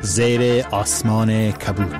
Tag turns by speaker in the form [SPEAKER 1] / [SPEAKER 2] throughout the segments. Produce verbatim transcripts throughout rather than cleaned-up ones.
[SPEAKER 1] زیر آسمان کبود.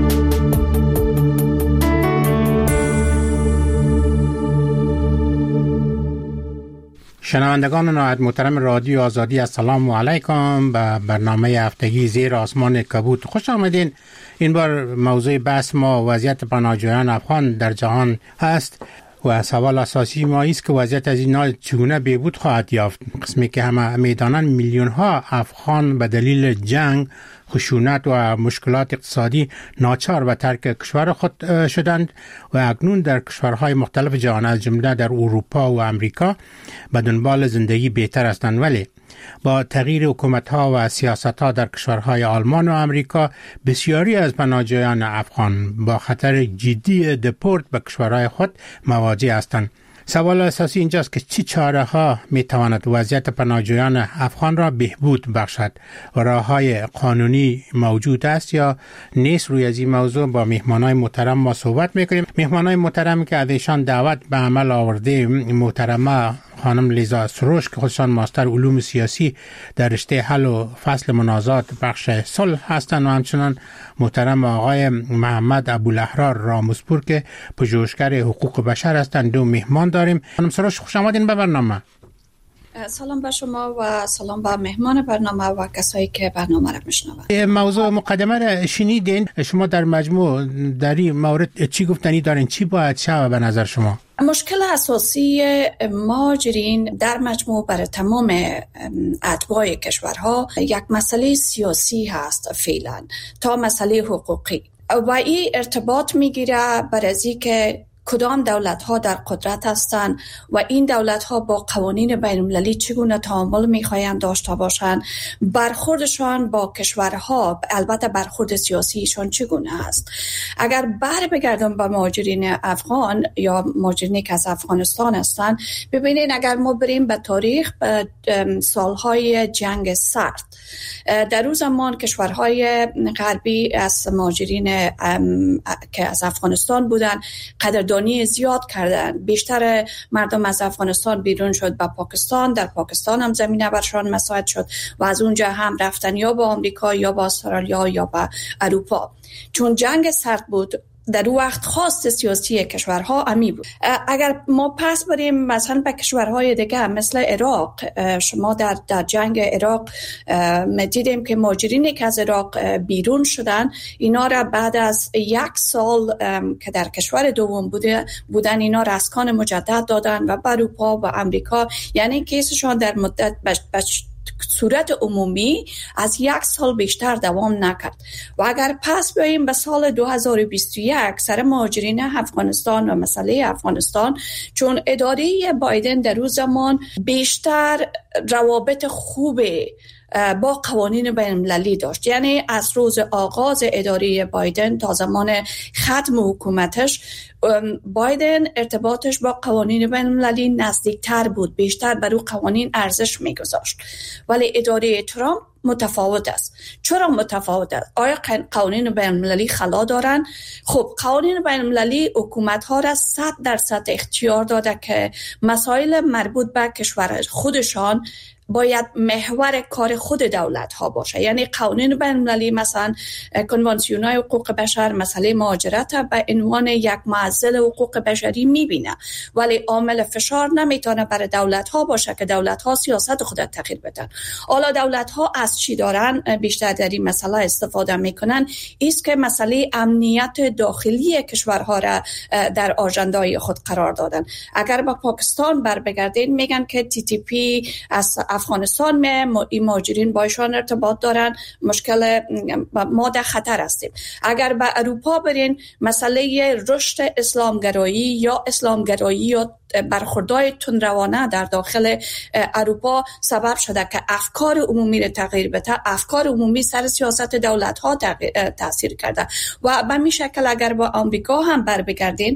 [SPEAKER 2] شنوندگان نهایت محترم رادیو آزادی، السلام علیکم. به برنامه هفتگی زیر آسمان کبود خوش آمدین. این بار موضوع بحث ما وضعیت پناهجویان افغان در جهان هست و سوال اساسی ما است که وضعیت از اینا چگونه بهبود خواهد یافت، قسمی که همه میدانند میلیون ها افغان به دلیل جنگ، خشونت و مشکلات اقتصادی ناچار به ترک کشور خود شدند و اکنون در کشورهای مختلف جهان از جمله در اروپا و امریکا به دنبال زندگی بهتر هستند. ولی با تغییر حکومت‌ها و سیاست‌ها در کشورهای آلمان و امریکا، بسیاری از پناهجویان افغان با خطر جدی دپورت به کشورهای خود مواجه هستند. سوال اساسی اینجاست که چه چاره‌ها می‌تواند وضعیت پناهجویان افغان را بهبود بخشد و راه‌های قانونی موجود است یا نیست؟ روی از این موضوع با مهمانای محترم ما صحبت می‌کنیم. مهمانای محترم که از ایشان دعوت به عمل آورده، محترمه خانم لیزا سروش که خودشان ماستر علوم سیاسی در رشته حل و فصل منازعات بخش صلح هستند و همچنان محترم آقای محمد ابوالاحرار راموسپور که پژوهشگر حقوق بشر هستند. دو مهمان داریم. خانم سروش خوش آمدین به برنامه.
[SPEAKER 3] سلام به شما و سلام به مهمان برنامه و کسایی که برنامه را میشنوند.
[SPEAKER 2] موضوع مقدمه را شنیدین. شما در مجموع در این مورد چی گفتنی دارین؟ چی باید شود به نظر شما؟
[SPEAKER 3] مشکل اساسی مهاجرین در مجموع برای تمام اتباع کشورها یک مسئله سیاسی هست فعلا تا مسئله حقوقی و این ارتباط میگیره بر از اینکه کدام دولت‌ها در قدرت هستند و این دولت‌ها با قوانین بین‌المللی چگونه تعامل می‌خواهند داشته باشند، برخوردشان با کشورها، البته برخورد سیاسیشان چگونه است. اگر بر بگردم به مهاجرین افغان یا مهاجرینی که از افغانستان هستند، ببینید اگر ما بریم به تاریخ، به سالهای جنگ سرد، در اون زمان کشورهای غربی از مهاجرین که از افغانستان بودن قدردانی زیاد کردن. بیشتر مردم از افغانستان بیرون شد به پاکستان، در پاکستان هم زمینه برشان مساعد شد و از اونجا هم رفتن یا به آمریکا یا به استرالیا یا به اروپا. چون جنگ سرد بود در اون وقت خواست سیاسی کشورها امی بود. اگر ما پس بریم مثلا به کشورهای دیگه مثل عراق، شما در, در جنگ عراق دیدیم که مهاجرینی که از عراق بیرون شدن، اینا را بعد از یک سال که در کشور دوم بوده بودن اینا را اسکان مجدد دادن و به اروپا و امریکا، یعنی کیسشان در مدت بش بش صورت عمومی از یک سال بیشتر دوام نکرد. و اگر پس بیاییم به سال دو هزار و بیست و یک سر مهاجرین افغانستان و مسئله افغانستان، چون اداره بایدن در اون زمان بیشتر روابط خوبه با قوانین بین‌المللی داشت، یعنی از روز آغاز اداره بایدن تا زمان ختم حکومتش، بایدن ارتباطش با قوانین بین‌المللی نزدیکتر بود، بیشتر بر اون قوانین ارزش می‌گذاشت. ولی اداره ترامپ متفاوت است. چرا متفاوت است؟ آیا قوانین بین‌المللی خلا دارن؟ خب قوانین بین‌المللی حکومت‌ها را صد درصد اختیار داده که مسائل مربوط به کشور خودشان باید محور کار خود دولت ها باشه. یعنی قوانین بین‌المللی مثلا کنوانسیون های حقوق بشر مسئله مهاجرت به عنوان یک معضل حقوق بشری میبینه، ولی عامل فشار نمیتونه برای دولت ها باشه که دولت ها سیاست خود تغییر بدن. حالا دولت ها از چی دارن بیشتر در این مسئله استفاده میکنن؟ ایست که مسئله امنیت داخلی کشورها را در آژندای خود قرار دادن. اگر با پاکستان بر بگردین میگن که تی تی پی از افغانستان می این مهاجرین بایشان ارتباط دارن، مشکل ما در خطر هستیم. اگر به اروپا برین، مسئله رشد اسلامگرایی یا اسلامگرایی یا برخوردهای تندروانه در داخل اروپا سبب شده که افکار عمومی را تغییر بده. افکار عمومی سر سیاست دولت ها تاثیر کرده و به می شکل اگر با آمریکا هم بر بگردین،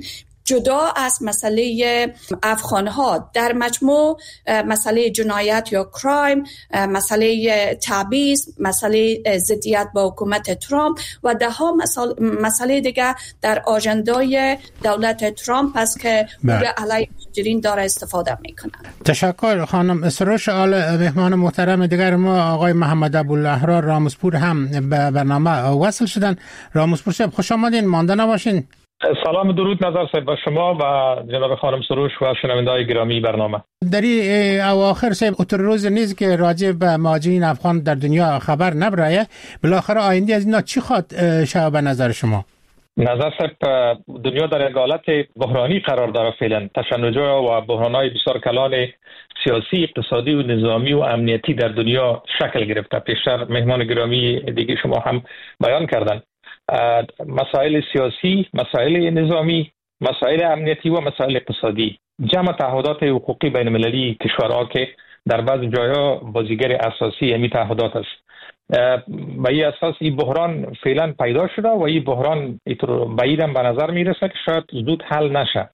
[SPEAKER 3] جدا از مسئله افغانها در مجموع مسئله جنایت یا کرایم، مسئله تبعیض، مسئله ضدیت با حکومت ترامپ و ده ها مسئله دیگه در آژندای دولت ترامپ است که بوده علیه مهاجرین داره استفاده میکنن.
[SPEAKER 2] تشکر خانم سروش. آل مهمان محترم دیگر ما آقای محمد ابوالاحرار راموسپور هم به برنامه وصل شدن. راموسپور صاحب خوش آمدین، مانده نباشین.
[SPEAKER 4] سلام درود نظر صاحب با شما و جناب خانم سروش و شنونده‌های گرامی برنامه.
[SPEAKER 2] در این اواخر صاحب اتر روز نیست که راجع به مهاجرین افغان در دنیا خبر نبرایه، بالاخره آینده از اینا چی خواد شود به نظر شما؟
[SPEAKER 4] نظر صاحب دنیا در یک حالت بحرانی قرار داره فعلا. تشنج‌ها و بحران‌های بسیار کلان سیاسی، اقتصادی و نظامی و امنیتی در دنیا شکل گرفته. پیشتر مهمان گرامی دیگه شما هم بیان کردن. مسائل سیاسی، مسائل نظامی، مسائل امنیتی و مسائل اقتصادی، جمع تعهدات حقوقی بین المللی کشورها که در بعض جاها بازیگر اساسی همین تعهدات است. و این اساس این بحران فعلا پیدا شده و این بحران بعیدم به نظر میرسه که شاید زود حل نشه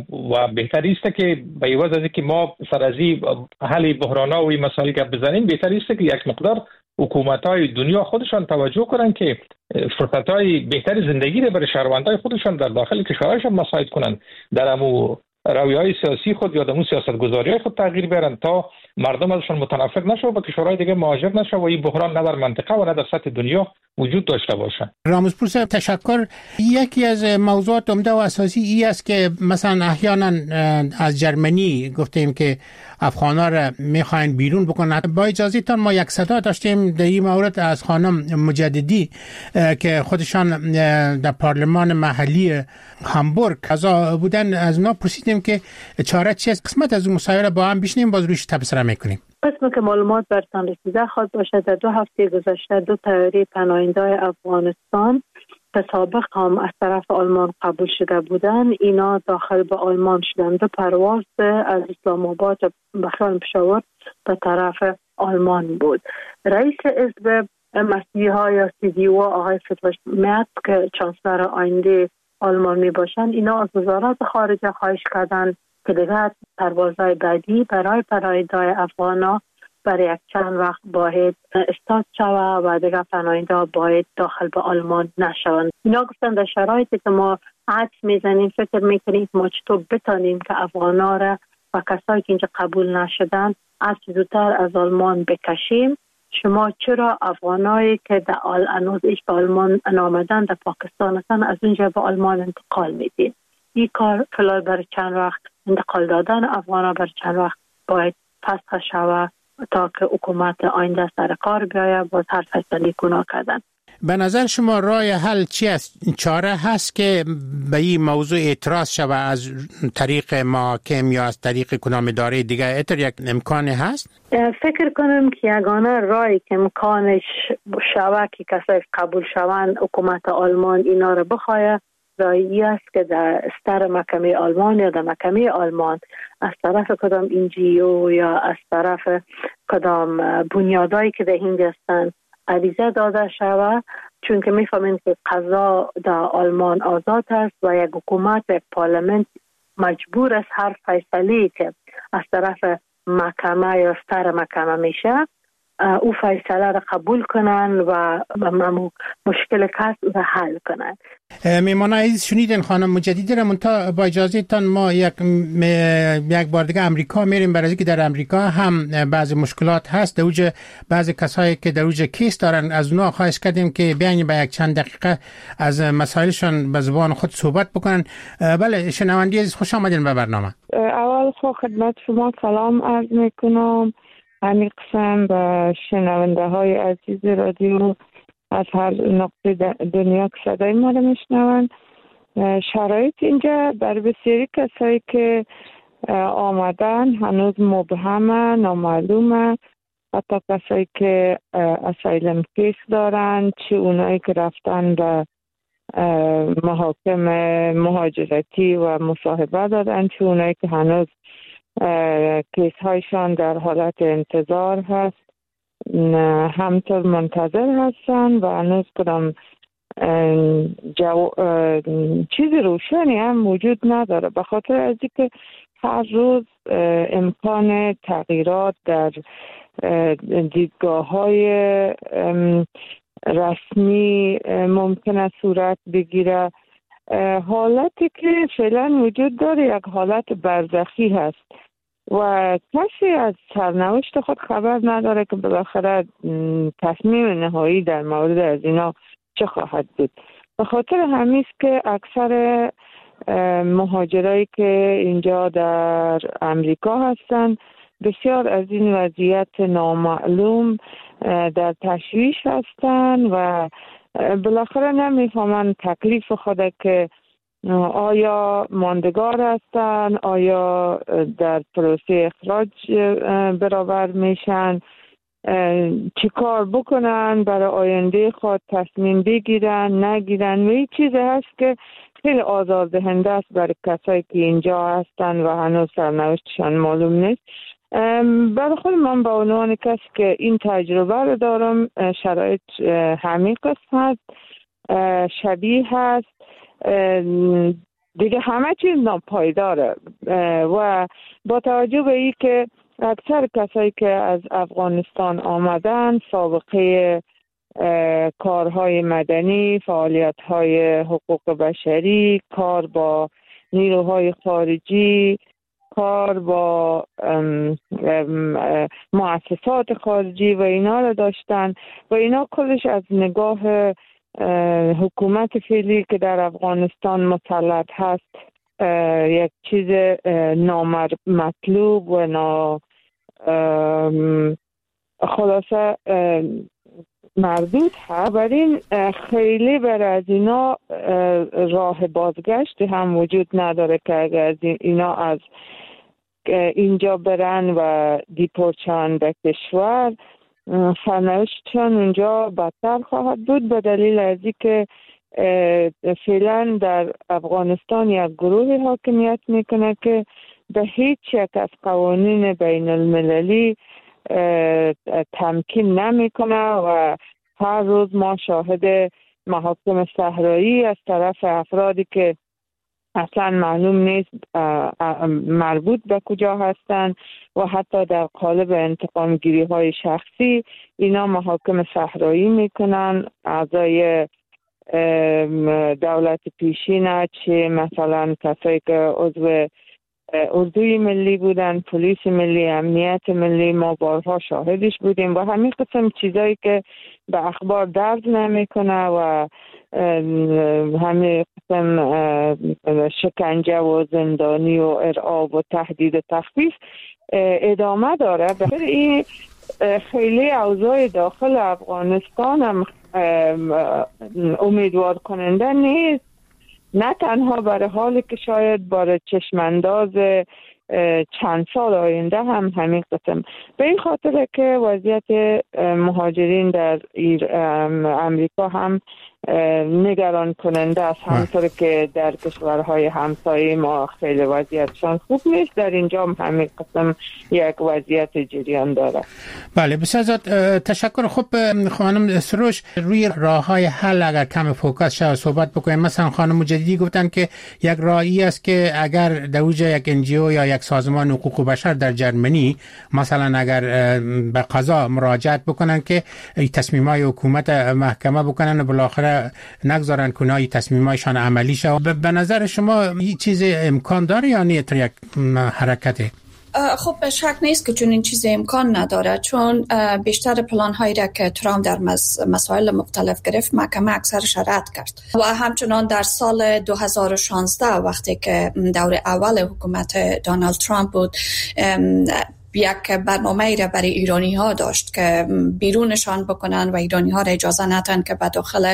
[SPEAKER 4] و بهتر است که به عوض از اینکه ما سر از این حل بحران‌ها و این مسائل گپ بزنیم، بهتر است که یک مقدار حکومت‌های دنیا خودشان توجه کنند که فرصت‌های بهتر زندگی را برای شهروندان خودشان در داخل کشورشان مساعد کنند، در امو رویه‌های سیاسی خود یا دمو سیاست‌گذاری‌های خود تغییر بیارن تا مردم ازشان متنفر نشه و به کشورهای دیگه مهاجر نشه و این بحران نه در منطقه و نه در سطح دنیا وجود داشته باشه.
[SPEAKER 2] راموسپور صاحب تشکر. یکی از موضوعات عمده و اساسی ای است که مثلا احیانا از جرمنی گفتیم که افغانا را میخواین بیرون بکنن. با اجازهتان ما یک صدا داشتیم در این مورد از خانم مجددی که خودشان در پارلمان محلی هامبورگ اعضا بودن. از اونا پرسیدیم که چاره چی است. قسمت از اون مصاحبه با هم بشنیم، باز روش تبصره میکنیم.
[SPEAKER 5] قسمی که معلومات برتان رسیده خواهد باشد در دو هفته گذشته دو طیاره پناهنده‌های افغانستان که سابق هم از طرف آلمان قبول شده بودند، اینا داخل به آلمان شدند. دو پرواز از اسلام آباد به خیال پشاور به طرف آلمان بود. رئیس حزب مسیحا یا سی دی او آقای فتوش میت که چانسلر آینده آلمان می باشند، اینا از وزارت خارجه خواهش کردند که دیگر پروازهای بعدی برای پناهنده‌های افغانا برای یک چند وقت باید استارت شود و دیگر پناهنده‌ها باید داخل به آلمان نشوند. اینا گفتن در شرایطی که ما عکس میزنیم فکر میکنیم ما چطور بتانیم که افغانا را و کسایی که اینجا قبول نشدن از زودتر از آلمان بکشیم. شما چرا افغانایی که در هنوز ایش به آلمان نامدن در پاکستان هستن از اونجا به آلمان انتقال میدین؟ این کار فلال برای چند وقت انتقال دادن افغانا برای چند وقت باید فسخ شود تا که حکومت آینده سر کار بیاید باز هر فیصله گناه کردن.
[SPEAKER 2] به نظر شما راه حل چی است؟ چاره هست که به این موضوع اعتراض شود از طریق محاکم یا از طریق کدام اداره دیگه؟ اتر یک امکانی هست؟
[SPEAKER 5] فکر کنم که یگانه راهی که امکانش شود که کسایی قبول شوند حکومت آلمان اینا رو بخواهد راهی است که در استر محکمه آلمان یا در محکمه آلمان از طرف کدام انجیو یا از طرف کدام بنیادایی که در هند هستند عریضه داده شود، چون که میفهمیم که قضا در آلمان آزاد است و یک حکومت و یک پارلمنت مجبور است هر فیصله که از طرف محکمه یا استر محکمه میشه او فیصله را قبول کنن و مشکل کس را حل کنن.
[SPEAKER 2] میمانه عزیز شنیدین خانم مجددی را، منتها با اجازه تان ما یک یک بار دیگه امریکا میریم، برای که در امریکا هم بعضی مشکلات هست. در اوج بعضی کسایی که در اوج کیس دارن از اونها خواهش کردیم که بیاین با یک چند دقیقه از مسائلشون به زبان خود صحبت بکنن. بله شنوندی عزیز خوش آمدین به برنامه.
[SPEAKER 6] اول خو خدمت شما سلام عرض میکنم. همین قسم به شنونده های عزیز رادیو از هر نقطه دنیا که صدای ما رو میشنون. شرایط اینجا بر بسیاری کسایی که آمدن هنوز مبهمه، نامعلومه. حتی کسایی که اسایلم کیس دارن، چه اونایی که رفتن به محاکم مهاجرتی و مصاحبه دادن، چه اونایی که هنوز کیس هایشان در حالت انتظار هست، همطور منتظر هستن و هنوز کدام جو... چیز روشنی هم وجود نداره، به خاطر از اینکه هر روز امکان تغییرات در دیدگاه های رسمی ممکن است صورت بگیره. حالتی که فعلا وجود داره یک حالت برزخی هست و کسی از سرنوشت خود خبر نداره که بالاخره تصمیم نهایی در مورد از اینا چه خواهد بود. به خاطر همین است که اکثر مهاجرایی که اینجا در امریکا هستند بسیار از این وضعیت نامعلوم در تشویش هستند و بالاخره نمیفهمند تکلیف خود که آیا ماندگار هستند، آیا در پروسه اخراج برابر میشن، چی کار بکنن برای آینده خود، تصمیم بگیرن نگیرن. و این چیز هست که خیلی آزاردهنده است برای کسایی که اینجا هستن و هنوز سرنوشتشان معلوم نیست. برای خود من به عنوان کسی که این تجربه رو دارم، شرایط همین قسم هست، شبیه هست، دیگه همه چیز ناپایداره و با توجه به این که اکثر کسایی که از افغانستان آمدن سابقه کارهای مدنی، فعالیت‌های حقوق بشری، کار با نیروهای خارجی، کار با ام ام مؤسسات خارجی و اینا رو داشتن و اینا کلش از نگاه حکومت فعلی که در افغانستان مسلط هست یک چیز نامطلوب و نا خلاصه مردود هست. برای خیلی برای از اینا راه بازگشت هم وجود نداره که اگر از اینا از اینجا برن و دیپورتشان به کشور، سرنوشتشان اونجا بدتر خواهد بود به دلیل از اینکه فعلا در افغانستان یک گروه حاکمیت میکنه که به هیچ یک از قوانین بین المللی تمکین نمیکنه و هر روز ما شاهد محاکم صحرایی از طرف افرادی که اصلا معلوم نیست مربوط به کجا هستند و حتی در قالب انتقام گیری های شخصی اینا محاکم صحرایی میکنن اعضای دولت پیشین، چه مثلا کسایی که عضو اردوی ملی بودن، پلیس ملی، امنیت ملی، ما بارها شاهدش بودیم و همین قسم چیزایی که به اخبار درد نمیکنه و همین قسم شکنجه و زندانی و ارعاب و تهدید و تخفیف ادامه داره. بخاطر این خیلی اوضاع داخل افغانستان هم امیدوار کننده نیست، نه تنها برای حالی که شاید برای چشمانداز چند سال آینده هم همین قسم. به این خاطر که وضعیت مهاجرین در امریکا هم نگران کننده است، همطور که در کشورهای همسایه ما خیلی وضعیتشان خوب نیست، در اینجا هم همین قسم یک وضعیت جریان داره.
[SPEAKER 2] بله بسیار زیاد تشکر. خب خانم سروش، روی راه‌های حل اگر کم فوکس شد صحبت بکنیم. مثلا خانم مجددی گفتن که یک راهی است که اگر در اوج یک انجیو یا یک سازمان حقوق بشر در جرمنی مثلا اگر به قضا مراجعت بکنن که تصمیم‌های حکومت محکمه بکنن و بالاخره نگذارن که اونها تصمیمایشان عملی شه. به نظر شما این چیز امکان داره یا نه در یک حرکته؟
[SPEAKER 3] خب به شک نیست که چون این چیز امکان نداره، چون بیشتر پلان هایی را که ترامپ در مسائل مختلف گرفت محکمه اکثرش رد کرد و همچنان در سال دو هزار و شانزده وقتی که دور اول حکومت دونالد ترامپ بود یک برنامه را برای ایرانی ها داشت که بیرونشان بکنن و ایرانی ها را اجازه ندن که به داخل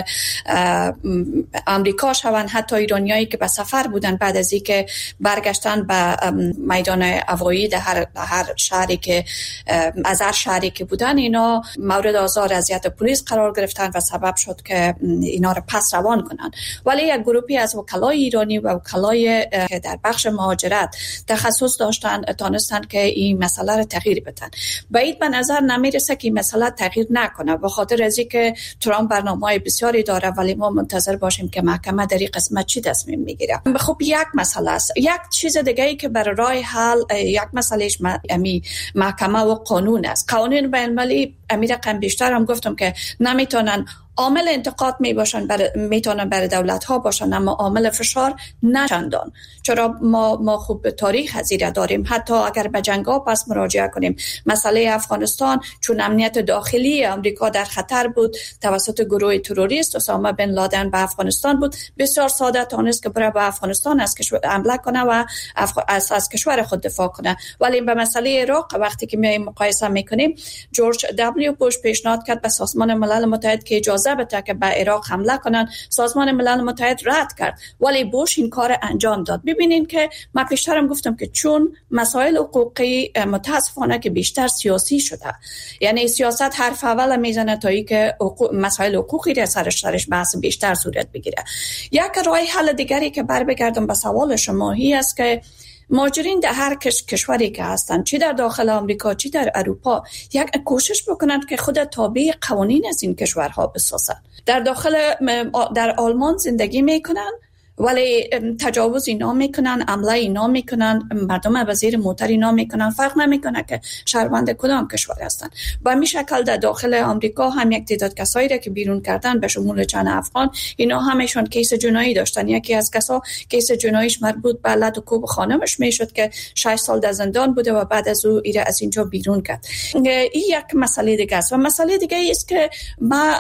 [SPEAKER 3] امریکا شوند. حتی ایرانی هایی که به سفر بودن بعد از اینکه برگشتن به میدان هوایی در هر, هر شهری که از هر شهری که بودن اینا مورد آزار اذیت پلیس قرار گرفتن و سبب شد که اینا را پس روان کنن. ولی یک گروهی از وکلای ایرانی و وکلای که در بخش مهاجرت تخصص داشتن تانستن که این مسئله نظر تغییر بدن. بعید به نظر نمیرسه که مسئله تغییر نکنه، به خاطر از اینکه ترامپ برنامه‌های بسیاری داره، ولی ما منتظر باشیم که محکمه در این قسمت چی تصمیم میگیره. خب یک مسئله است. یک چیز دیگه ای که برای راه حل یک مسئلهش امی محکمه و قانون است. قانون بین المللی امیر رقم بیشتر هم گفتم که نمیتونن عامل انتقاد می باشن، بر میتونن برای دولت ها باشن، اما عامل فشار نه چندان. چرا ما ما خوب به تاریخ هزیره داریم، حتی اگر به جنگ ها پس مراجعه کنیم، مسئله افغانستان چون امنیت داخلی آمریکا در خطر بود توسط گروه تروریست اسامه بن لادن به افغانستان بود، بسیار ساده تونست که بره به افغانستان از کشور حمله کنه و افغ... از, از کشور خود دفاع کنه. ولی به مسئله عراق وقتی که می مقایسه میکنیم، جورج دبلیو بوش پیشنهاد کرد به سازمان ملل متحد که اجازه بده که به عراق حمله کنن، سازمان ملل متحد رد کرد، ولی بوش این کار انجام داد. ببینین که من پیشترم گفتم که چون مسائل حقوقی متاسفانه که بیشتر سیاسی شده، یعنی سیاست حرف اول میزنه تا اینکه مسائل حقوقی را سرش سرش بحث بیشتر صورت بگیره. یک راه حل دیگری که بر بگردم به سوال شما هی است که مهاجرین در هر کش کشوری که هستند، چی در داخل آمریکا چی در اروپا، یک کوشش بکنند که خود تابع قوانین از این کشورها بسازند. در داخل در آلمان زندگی میکنن ولی تجاوز اینا میکنن، حمله اینا میکنن، مردم به زیر موتر اینا میکنن، فرق نمیکنه که شهروند کدام کشور هستن. با همین شکل در داخل آمریکا هم یک تعداد کسایی را که بیرون کردن به شمول چند افغان، اینا همشون کیس جنایی داشتن. یکی از کسا کیس جناییش مربوط به لط و کوب خانمش میشد که شش سال در زندان بوده و بعد از او ایره از اینجا بیرون کرد. این یک مسئله دیگه است. و مسئله دیگه است که ما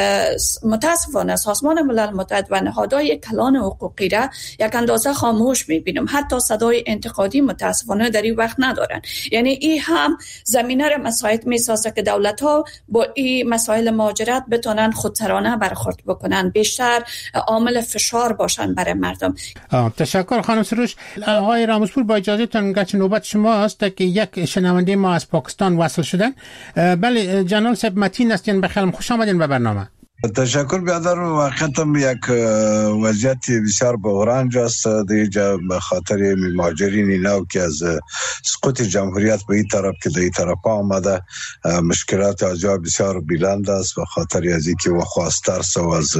[SPEAKER 3] متاسفانه سازمان ملل متحد و نهادهای کلان حقوقی را یک اندازه خاموش میبینم، حتی صدای انتقادی متاسفانه در این وقت ندارن. یعنی این هم زمینه را مساعد میسازه که دولت ها با این مسائل مهاجرت بتونن خودسرانه برخورد بکنن، بیشتر عامل فشار باشن برای مردم.
[SPEAKER 2] تشکر خانم سروش. آقای راموسپور با اجازهتون گرچه نوبت شما است که یک شنونده ما از پاکستان وصل شدن. بله جناب صاحب متین هستین، بخیر خوش آمدین به برنامه.
[SPEAKER 7] تشکر بیادر. واقعا یک وضعیت بسیار بحران است دیجا به خاطر مهاجرین نو که از سقوط جمهوریت به این طرف که در این طرف آمده، مشکلات از جا بسیار بلند است به خاطر از اینکه و خواستر سو از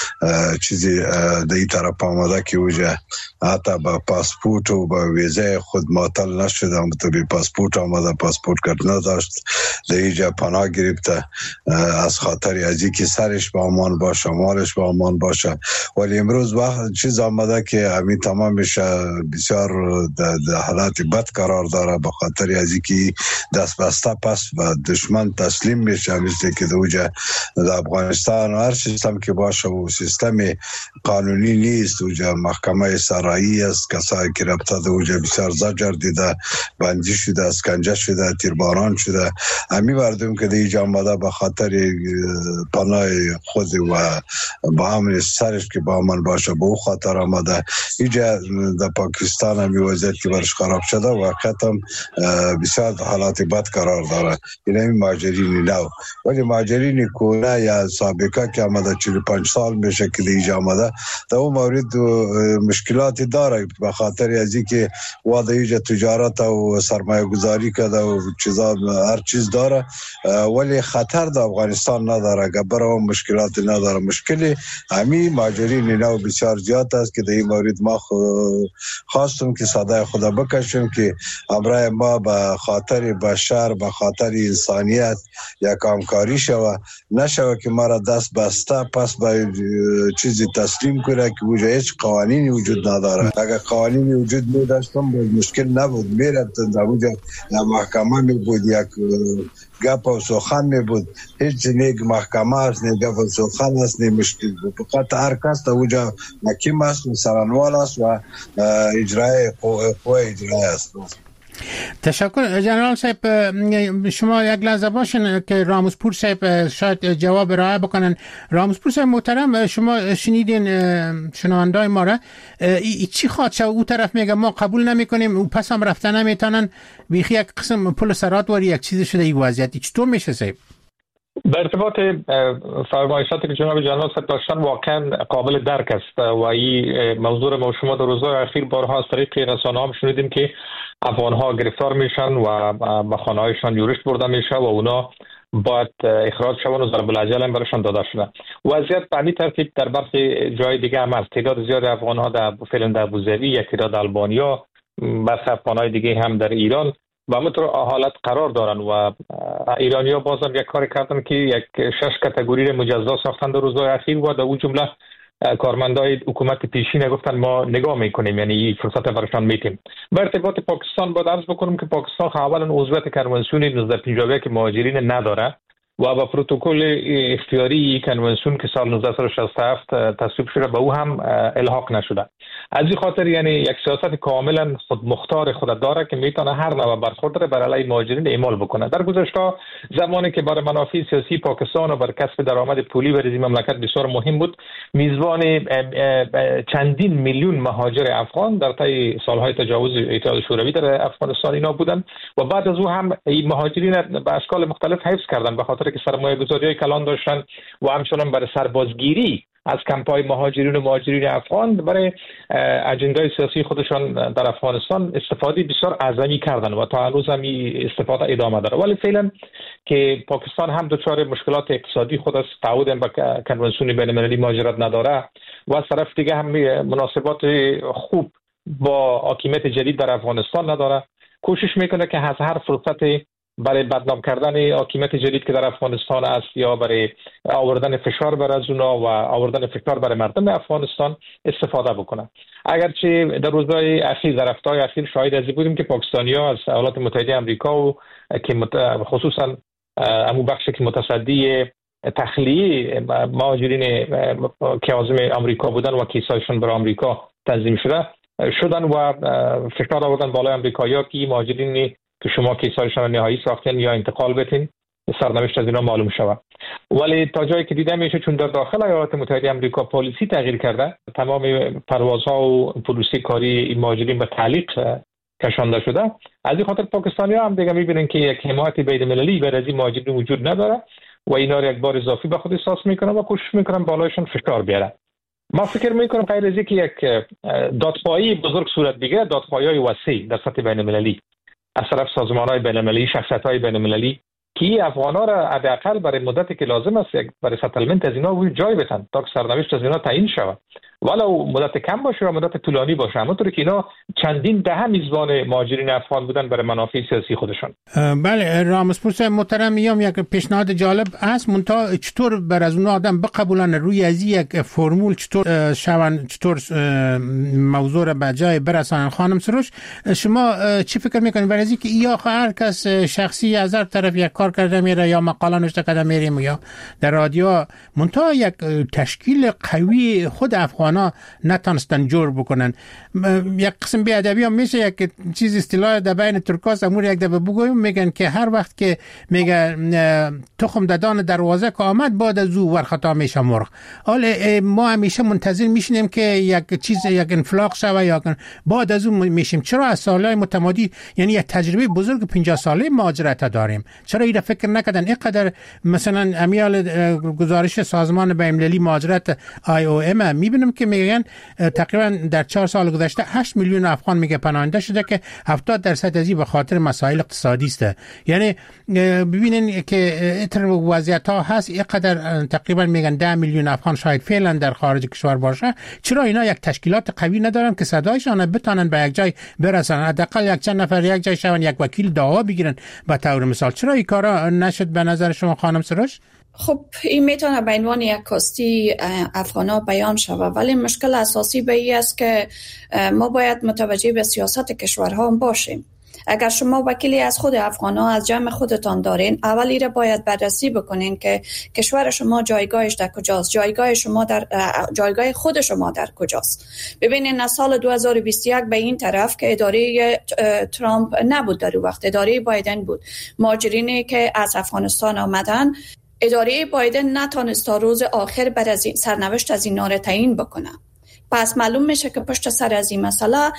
[SPEAKER 7] چیزی در این طرف آمده که وجه حتی با پاسپورت و با ویزه خود معطل نشده، تو بی پاسپورت آمده، پاسپورت کارت نداشت، در اینجا پناه گرفته از خاطر از اینکه سرش با امان باشه، مالش با امان باشه. ولی امروز وقت چیز آمده که همین تمامش بسیار در حالت بد قرار داره به خاطر از اینکه دست بسته پس و دشمن تسلیم میشه، مثل که دوجه در افغانستان هر سیستم که باشه و سیستم قانونی نیست، دوجه محکمه سرایی است، کسایی که رابطه دوجه بسیار زجر دیده، بندی شده، اسکنجه شده، تیرباران شده. همین مردم که دیگه آمده به خاطر پناه خود و با همین سرش که با من باشه به او خاطر آمده. اینجا در پاکستان همی وضعیت که برش خراب شده و ختم بسیار حالات بد قرار داره. این همی مهاجرین نو، ولی مهاجرین کونه یا سابقه که آمده چهل و پنج سال میشه که دیگه آمده، در اون مورد مشکلاتی داره به خاطر از اینکه واده اینجا تجارت و سرمایه گذاری کرده و چیزا هر چیز داره، ولی خطر در افغانستان نداره، گبر و مشکلات نداره. مشکلی همین مهاجرین نو بسیار زیاد است که در این مورد ما خواستم که صدای خدا بکشیم که امرای ما به خاطر بشر، به خاطر انسانیت یک همکاری شوه، نشوه که ما را دست بسته پس به چیزی تسلیم کنه که وجود هیچ قوانینی وجود نداره. اگر قوانینی وجود می داشتم مشکل نبود، میرد در وجود محکمه می بود، یک گپ و سخن می بود، هیچ نیک محکمه است، نیک گپ و سخن است، نیک مشکل بود. فقط هر کس در وجود حکیم است، سرانوال است و اجرای قوه اجرای است.
[SPEAKER 2] تشکر جنرال صاحب. شما یک لحظه باشین که راموسپور صاحب شاید جواب ارائه بکنن. راموسپور صاحب محترم، شما شنیدین شنوندای ما را، ای چی خواد شو؟ او طرف میگه ما قبول نمی کنیم، او پس هم رفتن نمیتونن، بیخی یک قسم پل سرات واری یک چیز شده. این وضعیت چطور میشه صاحب؟
[SPEAKER 4] به ارتباط فرمایشاتی که جناب جنرال صاحب داشتن واقعا قابل درک است و این موضوع ما شما در روزهای اخیر بارها از طریق رسانه‌ها هم شنیدیم که افغان‌ها گرفتار میشن و به خانه‌هایشان یورش برده میشه و اونا باید اخراج شوند و ضرب العجل هم برشان داده شده. وضعیت به همین ترتیب در برخی جای دیگه هم است. تعداد زیاد افغان‌ها در فعلا در ابوظبی، یک تعداد آلبانیا، برخی افغان‌های دیگه هم در ایران و همینطور حالت قرار دارن و ایرانی‌ها بازم یک کار کردن که یک شش کاتگوری مجزا ساختن در روزهای اخیر و در اون جمله کارمندای حکومت پیشین گفتن ما نگاه میکنیم، یعنی این فرصت برشان میتیم. به ارتباط پاکستان باید عرض بکنم که پاکستان اولا عضویت کنوانسیون نوزده پنجاه و یک مهاجرین نداره و با پروتکل اختیاری کنوانسیون که سال نوزده شصت و هفت تصویب شده به او هم الحاق نشده. از این خاطر یعنی یک سیاست کاملا خود مختار خود داره که میتونه هر نوع برخورد را بر علیه مهاجرین اعمال بکنه. در گذشته زمانی که برای منافع سیاسی پاکستان و بر کسب درآمد پولی برای این مملکت بسیار مهم بود، میزبان چندین میلیون مهاجر افغان در طی سالهای تجاوز اتحاد شوروی در افغانستان اینا بودن و بعد از او هم این مهاجرین به اشکال مختلف حفظ کردن به خاطر که سرمایه‌گذاری کلان داشتن و همچنان برای سربازگیری از کمپ‌های مهاجرین و مهاجرین افغان برای اجندای سیاسی خودشان در افغانستان استفاده بسیار اعظمی کردن و تا هنوز هم استفاده ادامه داره. ولی فعلا که پاکستان هم دچار مشکلات اقتصادی خود است، تعهد به کنوانسیون بین‌المللی مهاجرت نداره و از طرف دیگه هم مناسبات خوب با حاکمیت جدید در افغانستان نداره، کوشش میکنه که از هر فرصت برای بدنام کردن حاکمیت جدید که در افغانستان است یا برای آوردن فشار بر از اونا و آوردن فشار بر مردم افغانستان استفاده بکنه. اگرچه در روزهای اخیر در هفته‌های اخیر شاهد از بودیم که پاکستانی‌ها از ایالات متحده آمریکا و که خصوصا همون بخشی که متصدی تخلیه مهاجرین که عازم آمریکا بودن و کیسایشون بر آمریکا تنظیم شده شدن و فشار آوردن بالای آمریکایی‌ها که مهاجرین که شما کیسایشان نهایی ساختن یا انتقال بتین سرنوشت از اینا معلوم شود. ولی تا جایی که دیده میشه چون در داخل ایالات متحده آمریکا پالیسی تغییر کرده، تمام پروازها و پلیسی کاری مهاجرین به تعلیق کشانده شده. از این خاطر پاکستانی‌ها هم دیگه میبینن که یک حمایت بین‌المللی برای این مهاجرین وجود نداره و اینا را یک بار اضافی به خود احساس میکنن و کوشش میکنن بالایشان فشار بیارن. ما فکر میکنم غیر از اینکه یک دادخواهی بزرگ صورت بگیره، دادخواهی‌های وسیع در سطح بین‌المللی از طرف سازمان‌های بین‌المللی، شخصیت‌های بین‌المللی که افغان‌ها را حداقل برای مدتی که لازم است برای ستلمنت از اینا روی جای بتن تا که سرنوشت از اینا تعیین شود، ولو مدت کم باشه یا مدت طولانی باشه، همونطوری که اینا چندین دهه میزبان مهاجرین افغان بودن برای منافع سیاسی خودشان.
[SPEAKER 2] بله رامسپوس محترم، میام یک پیشنهاد جالب است، منتها چطور بر از اون آدم بقبولن روی از یک فرمول چطور شون چطور موضوع را به جای برسانن. خانم سروش شما چی فکر میکنید برای اینکه یا هر کس شخصی از هر طرف یک کار کرده میره یا مقاله نوشته کرده میریم یا در رادیو، منتها یک تشکیل قوی خود افغان ها نتانستن جور بکنن. یک قسم بیادبی هم میشه یک چیز اصطلاح در بین ترکاس امور یک دفعه بگویم، میگن که هر وقت که میگه تخم ددان دروازه که آمد بعد از او ورخطا میشه مرغ. حالا ما همیشه منتظر میشینیم که یک چیز یک انفلاق شوه یا بعد از اون میشیم. چرا از سالهای متمادی یعنی یک تجربه بزرگ پنجاه ساله مهاجرت داریم، چرا اینا فکر نکردن اینقدر؟ مثلا امیال گزارش سازمان بین‌المللی مهاجرت آی او ام میبینیم که میگن تقریبا در چهار سال گذشته هشت میلیون افغان میگه پناهنده شده که هفتاد درصد از این به خاطر مسائل اقتصادی است. یعنی ببینین که اتر وضعیت ها هست، اینقدر تقریبا میگن ده میلیون افغان شاید فعلا در خارج کشور باشه. چرا اینا یک تشکیلات قوی ندارن که صدایشان بتونن به یک جای برسن، حداقل یک چند نفر یک جای شون یک وکیل دعوا بگیرن به طور مثال؟ چرا این کارا نشد به نظر شما خانم سروش؟
[SPEAKER 3] خب این میتونه به عنوان یک کاستی افغانا بیان شود، ولی مشکل اساسی به این است که ما باید متوجه به سیاست کشورها هم باشیم. اگر شما وکیلی از خود افغانا از جمع خودتان دارین، اولی را باید بررسی بکنین که کشور شما جایگاهش در کجاست، جایگاه شما در جایگاه خود شما در کجاست. ببینین از سال دو هزار و بیست و یک به این طرف که اداره ترامپ نبود، در وقت اداره بایدن بود، مهاجرینی که از افغانستان آمدن، اداره بایدن نتانست تا روز آخر بر از سرنوشت از اینا را تعیین بکنه. پس معلوم میشه که پشت سر از این مسئله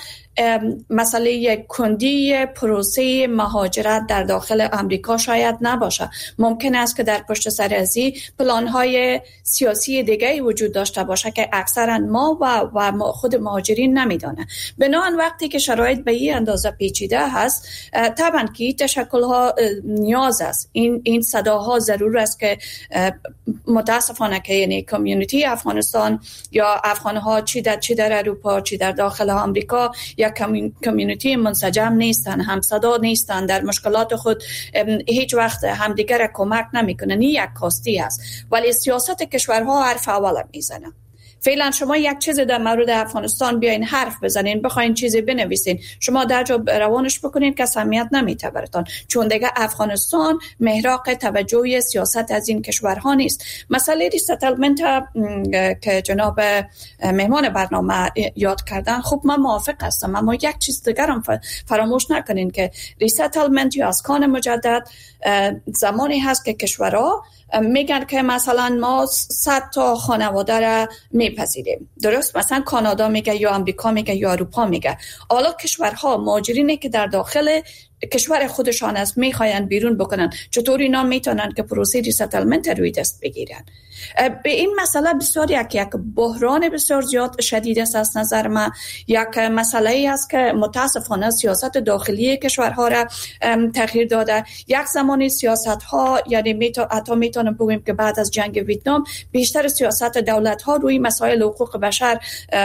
[SPEAKER 3] مسئله کندی پروسه مهاجرت در داخل امریکا شاید نباشه. ممکن است که در پشت سر از این پلان‌های سیاسی دیگه‌ای وجود داشته باشه که اکثرا ما و و خود مهاجرین نمیدانه. بنابراین وقتی که شرایط به این اندازه پیچیده هست، طبعا که این تشکل‌ها نیاز است، این این صداها ضرور است که متاسفانه که یعنی کمیونیتی افغانستان یا افغان‌ها چی در چی در اروپا چی در داخل آمریکا یا کمیونیتی منسجم نیستن، همصدا نیستن، در مشکلات خود هیچ وقت همدیگر کمک نمیکنن. این یک کاستی است، ولی سیاست کشورها حرف اول میزنه. فعلا شما یک چیز در مورد افغانستان بیاین حرف بزنین، بخواین چیزی بنویسین، شما در جا روانش بکنین که اهمیت نمیده براتون، چون دیگه افغانستان محراق توجه سیاست از این کشورها نیست. مسئله ریستلمنت که جناب مهمان برنامه یاد کردن، خب من موافق هستم، اما یک چیز دیگر هم فراموش نکنین که ریستلمنت یا اسکان مجدد زمانی هست که کشورها میگن که مثلا ما صد تا خانواده را میپذیریم، درست؟ مثلا کانادا میگه یا امریکا میگه یا اروپا میگه. حالا کشورها مهاجرینی که در داخل کشور خودشان است میخواین بیرون بکنن، چطور اینا میتونن که پروسه ریستلمنت روی دست بگیرن؟ به این مسئله بسیار یک یک بحران بسیار زیاد شدید است از نظر من. یک مسئله ای است که متاسفانه سیاست داخلی کشورها را تغییر داده. یک زمانی سیاست ها، یعنی میتو حتی میتونم بگیم که بعد از جنگ ویتنام بیشتر سیاست دولت ها روی مسائل حقوق بشر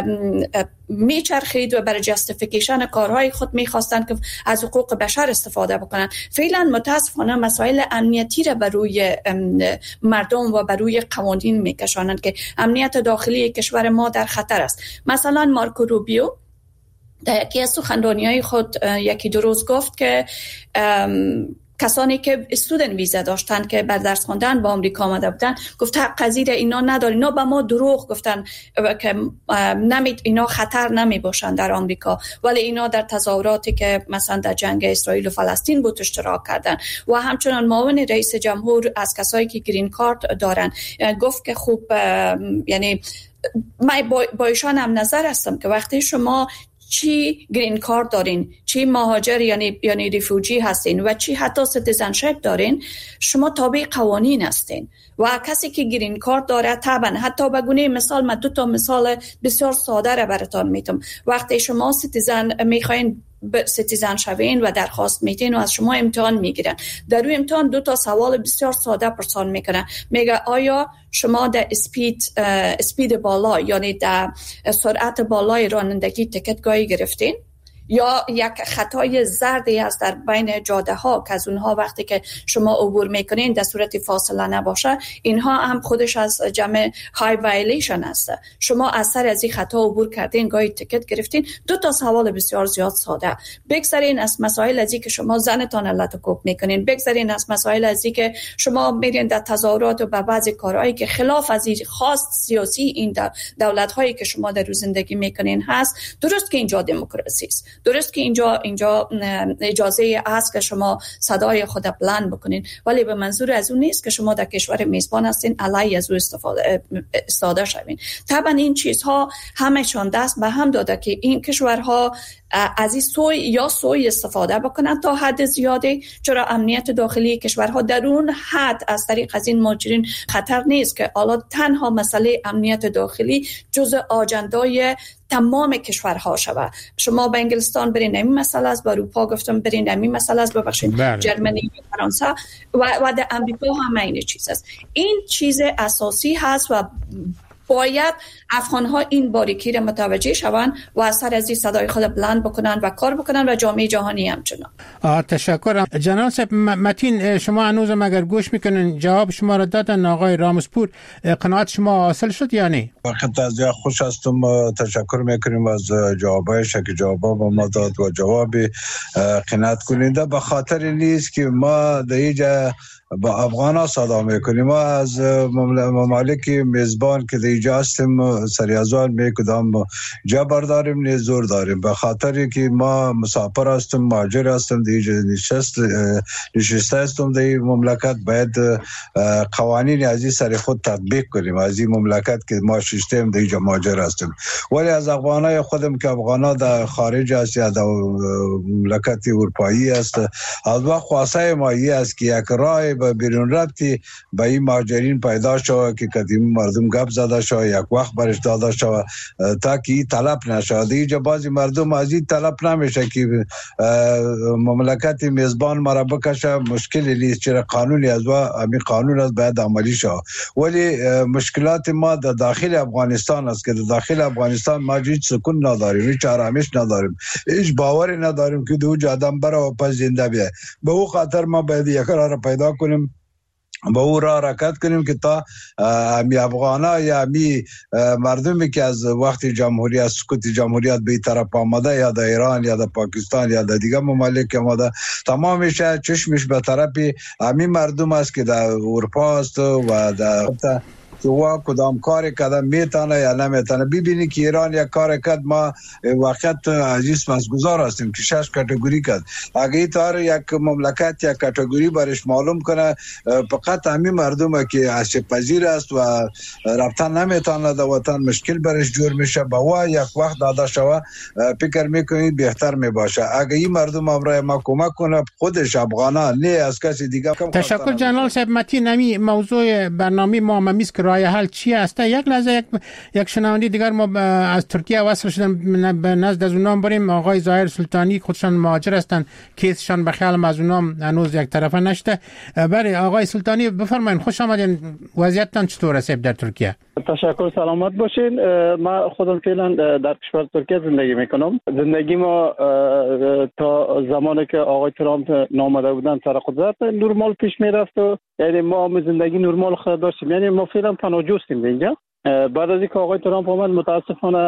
[SPEAKER 3] میچرخید و برای جستیفیکیشن کارهای خود میخواستن که از حقوق بشر استفاده بکنن. فعلا متاسفانه مسائل امنیتی را بر روی مردم و بر روی قوانین میکشانند که امنیت داخلی کشور ما در خطر است. مثلا مارکو روبیو در یکی از سخنرانی‌های خود یکی دو روز گفت که کسانی که استودنت ویزا داشتن که بر درس خواندن با آمریکا آمده بودن، گفت حق پذیر اینا نداره، اینا به ما دروغ گفتن که نمید اینا خطر نمی باشن در آمریکا، ولی اینا در تظاهراتی که مثلا در جنگ اسرائیل و فلسطین بود اشتراک کردن. و همچنان معاون رئیس جمهور از کسایی که گرین کارت دارن گفت که خوب، یعنی من با ایشان هم نظر هستم که وقتی شما چی گرین کارت دارین، چی مهاجر یعنی یعنی ریفوجی هستین و چی حتی سیتیزنشپ دارین، شما تابع قوانین هستین. و کسی که گرین کارت داره طبعا، حتی به گونه مثال من دو تا مثال بسیار ساده را براتون میتونم. وقتی شما سیتیزن میخواین سیتیزن شوین و درخواست میدین و از شما امتحان میگیرن، در روی امتحان دو تا سوال بسیار ساده پرسان میکنن. میگه آیا شما در اسپید اسپید بالا یعنی در سرعت بالای رانندگی تیکت گاهی گرفتین؟ یا یک خطای زردی هست در بین جاده ها که از اونها وقتی که شما عبور میکنین در صورت فاصله نباشه، اینها هم خودش از جمع های وایلیشن است. شما اثر از این خطا عبور کردین، گاهی تیکت گرفتین. دو تا سوال بسیار زیاد ساده. بگذارین از مسائل از این که شما زنتان لطکوب میکنین، بگذارین از مسائل از این که شما میرین در تظاهرات و به بعضی کارهایی که خلاف از این خواست سیاسی این دولت هایی که شما در روز زندگی میکنین هست. درست که اینجا دموکراسی است، درست که اینجا اینجا اجازه است که شما صدای خود بلند بکنین، ولی به منظور از اون نیست که شما در کشور میزبان هستین علیه از او استفاده استفاده شوین. طبعا این چیزها همشون دست به هم داده که این کشورها از این سوی یا سوی استفاده بکنن تا حد زیادی، چرا امنیت داخلی کشورها در اون حد از طریق از این مهاجرین خطر نیست که حالا تنها مسئله امنیت داخلی جزء آجندای تمام کشورها شود. شما به انگلستان برین همین مسئله است، به اروپا گفتم برین همین مسئله است، ببخشید جرمنی و فرانسه و و در امریکا هم این چیز است. این چیز اساسی هست و باید افغان‌ها این باریکی را متوجه شوند و از سر از این صدای خود بلند بکنن و کار بکنن و جامعه جهانی همچنان.
[SPEAKER 2] تشکر. جناب صاحب متین، شما هنوز اگر گوش میکنن جواب شما را دادن آقای رامسپور، قناعت شما حاصل شد یا نه؟
[SPEAKER 7] وقت از یا خوش هستم، تشکر میکنیم از جوابایش که جواب با ما داد و جواب قناعت کننده. به خاطر نیست که ما در اینجا با افغانا صدا میکنیم. ما از ممالک میزبان که دیجا هستیم سریازوال می کدام جبر داریم نه زور داریم، به خاطر که ما مسافر هستیم، مهاجر هستیم، دیجا نشست نشسته هستیم در مملکت، باید قوانین از این سر خود تطبیق کنیم از این مملکت که ما ششتیم دیجا مهاجر هستیم. ولی از افغانای خودم که افغانا در خارج است یا در مملکت اروپایی است، از وقت خواسته ما ای است که یک راه به بیرون رفتی به این مهاجرین پیدا شود که قدیم مردم گپ زده شود، یک وقت برش داده شود تا که این طلب نشود. اینجا بعضی مردم از این طلب نمیشه که مملکت میزبان مرا بکشه، مشکلی نیست، چرا قانونی از و همین قانون از باید عملی شود. ولی مشکلات ما در داخل افغانستان است که در داخل افغانستان ما هیچ سکون نداریم، هیچ آرامش نداریم، هیچ باوری نداریم که دو آدم بره و پس زنده بیه. به او خاطر ما باید یک راه را پیدا کنیم، با او را حرکت کنیم که تا همی افغانا یا همی مردمی که از وقت جمهوریت سقوط جمهوریت به طرف آمده یا در ایران یا در پاکستان یا در دیگه ممالک آمده، تمامش چشمش به طرف همی مردم است که در اروپا است و در که وا کدام کار کردن میتونه یا نمیتونه. ببینی که ایران یک کار کرد، ما وقت عزیز پسگزار هستیم که شش کاتگوری کرد. اگه این طور یک مملکت یک کاتگوری برش معلوم کنه، فقط همین مردم که عشق پذیر است و رفتن نمیتونه در وطن مشکل برش جور میشه، با وا یک وقت داده شوه فکر میکنید بهتر میباشه. اگه این مردم امرای ما کمک کنه، خودش افغانا نه از کسی دیگه.
[SPEAKER 2] تشکر جنرال صاحب. متین نمی موضوع برنامه ما ممیز که راه حل چی است؟ یک لحظه یک یک شنونده دیگر ما از ترکیه وصل شدن، به نزد از اونام بریم. آقای ظاهر سلطانی خودشان مهاجر هستند، کیسشان به خیال از اونام هنوز یک طرفه نشده. بله آقای سلطانی بفرمایید، خوش آمدین. وضعیتتان چطور است در ترکیه؟
[SPEAKER 8] تشکر، سلامت باشین. ما خودم فعلا در کشور ترکیه زندگی میکنم. زندگی ما تا زمانی که آقای ترامپ نامده بودن سر قدرت نرمال پیش میرفت و یعنی ما هم زندگی نرمال خود داشتیم، یعنی ما فعلا پناهجو هستیم اینجا. بعد از اینکه آقای ترامپ آمد متاسفانه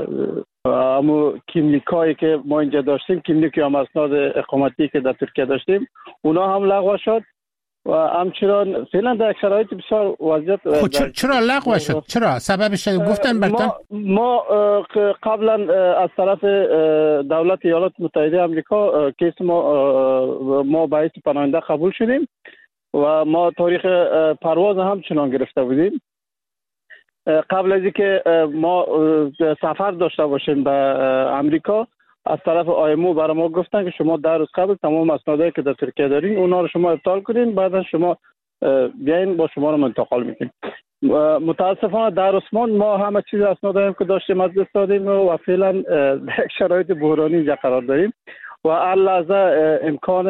[SPEAKER 8] همو کیملیکایی که ما اینجا داشتیم، کیملیک یا اسناد اقامتی که در ترکیه داشتیم، اونا هم لغو شد و همچنان فعلا در شرایط بسیار وضعیت.
[SPEAKER 2] خب چرا لغو شد؟ چرا سببش گفتن برتن؟
[SPEAKER 8] ما, ما قبلا از طرف دولت ایالات متحده آمریکا کیس ما ما باعث پناهنده قبول شدیم و ما تاریخ پرواز همچنان گرفته بودیم. قبل از اینکه ما سفر داشته باشیم به آمریکا، از طرف آیمو برای ما گفتن که شما در روز قبل تمام اسنادایی که در ترکیه دارین اونا رو شما ابطال کنین، بعد شما بیاین با شما رو انتقال میکنیم. متاسفانه در عثمان ما همه چیز اسنادایی که داشتیم از دست دادیم و فعلا در شرایط بحرانی اینجا قرار داریم و هر لحظه امکان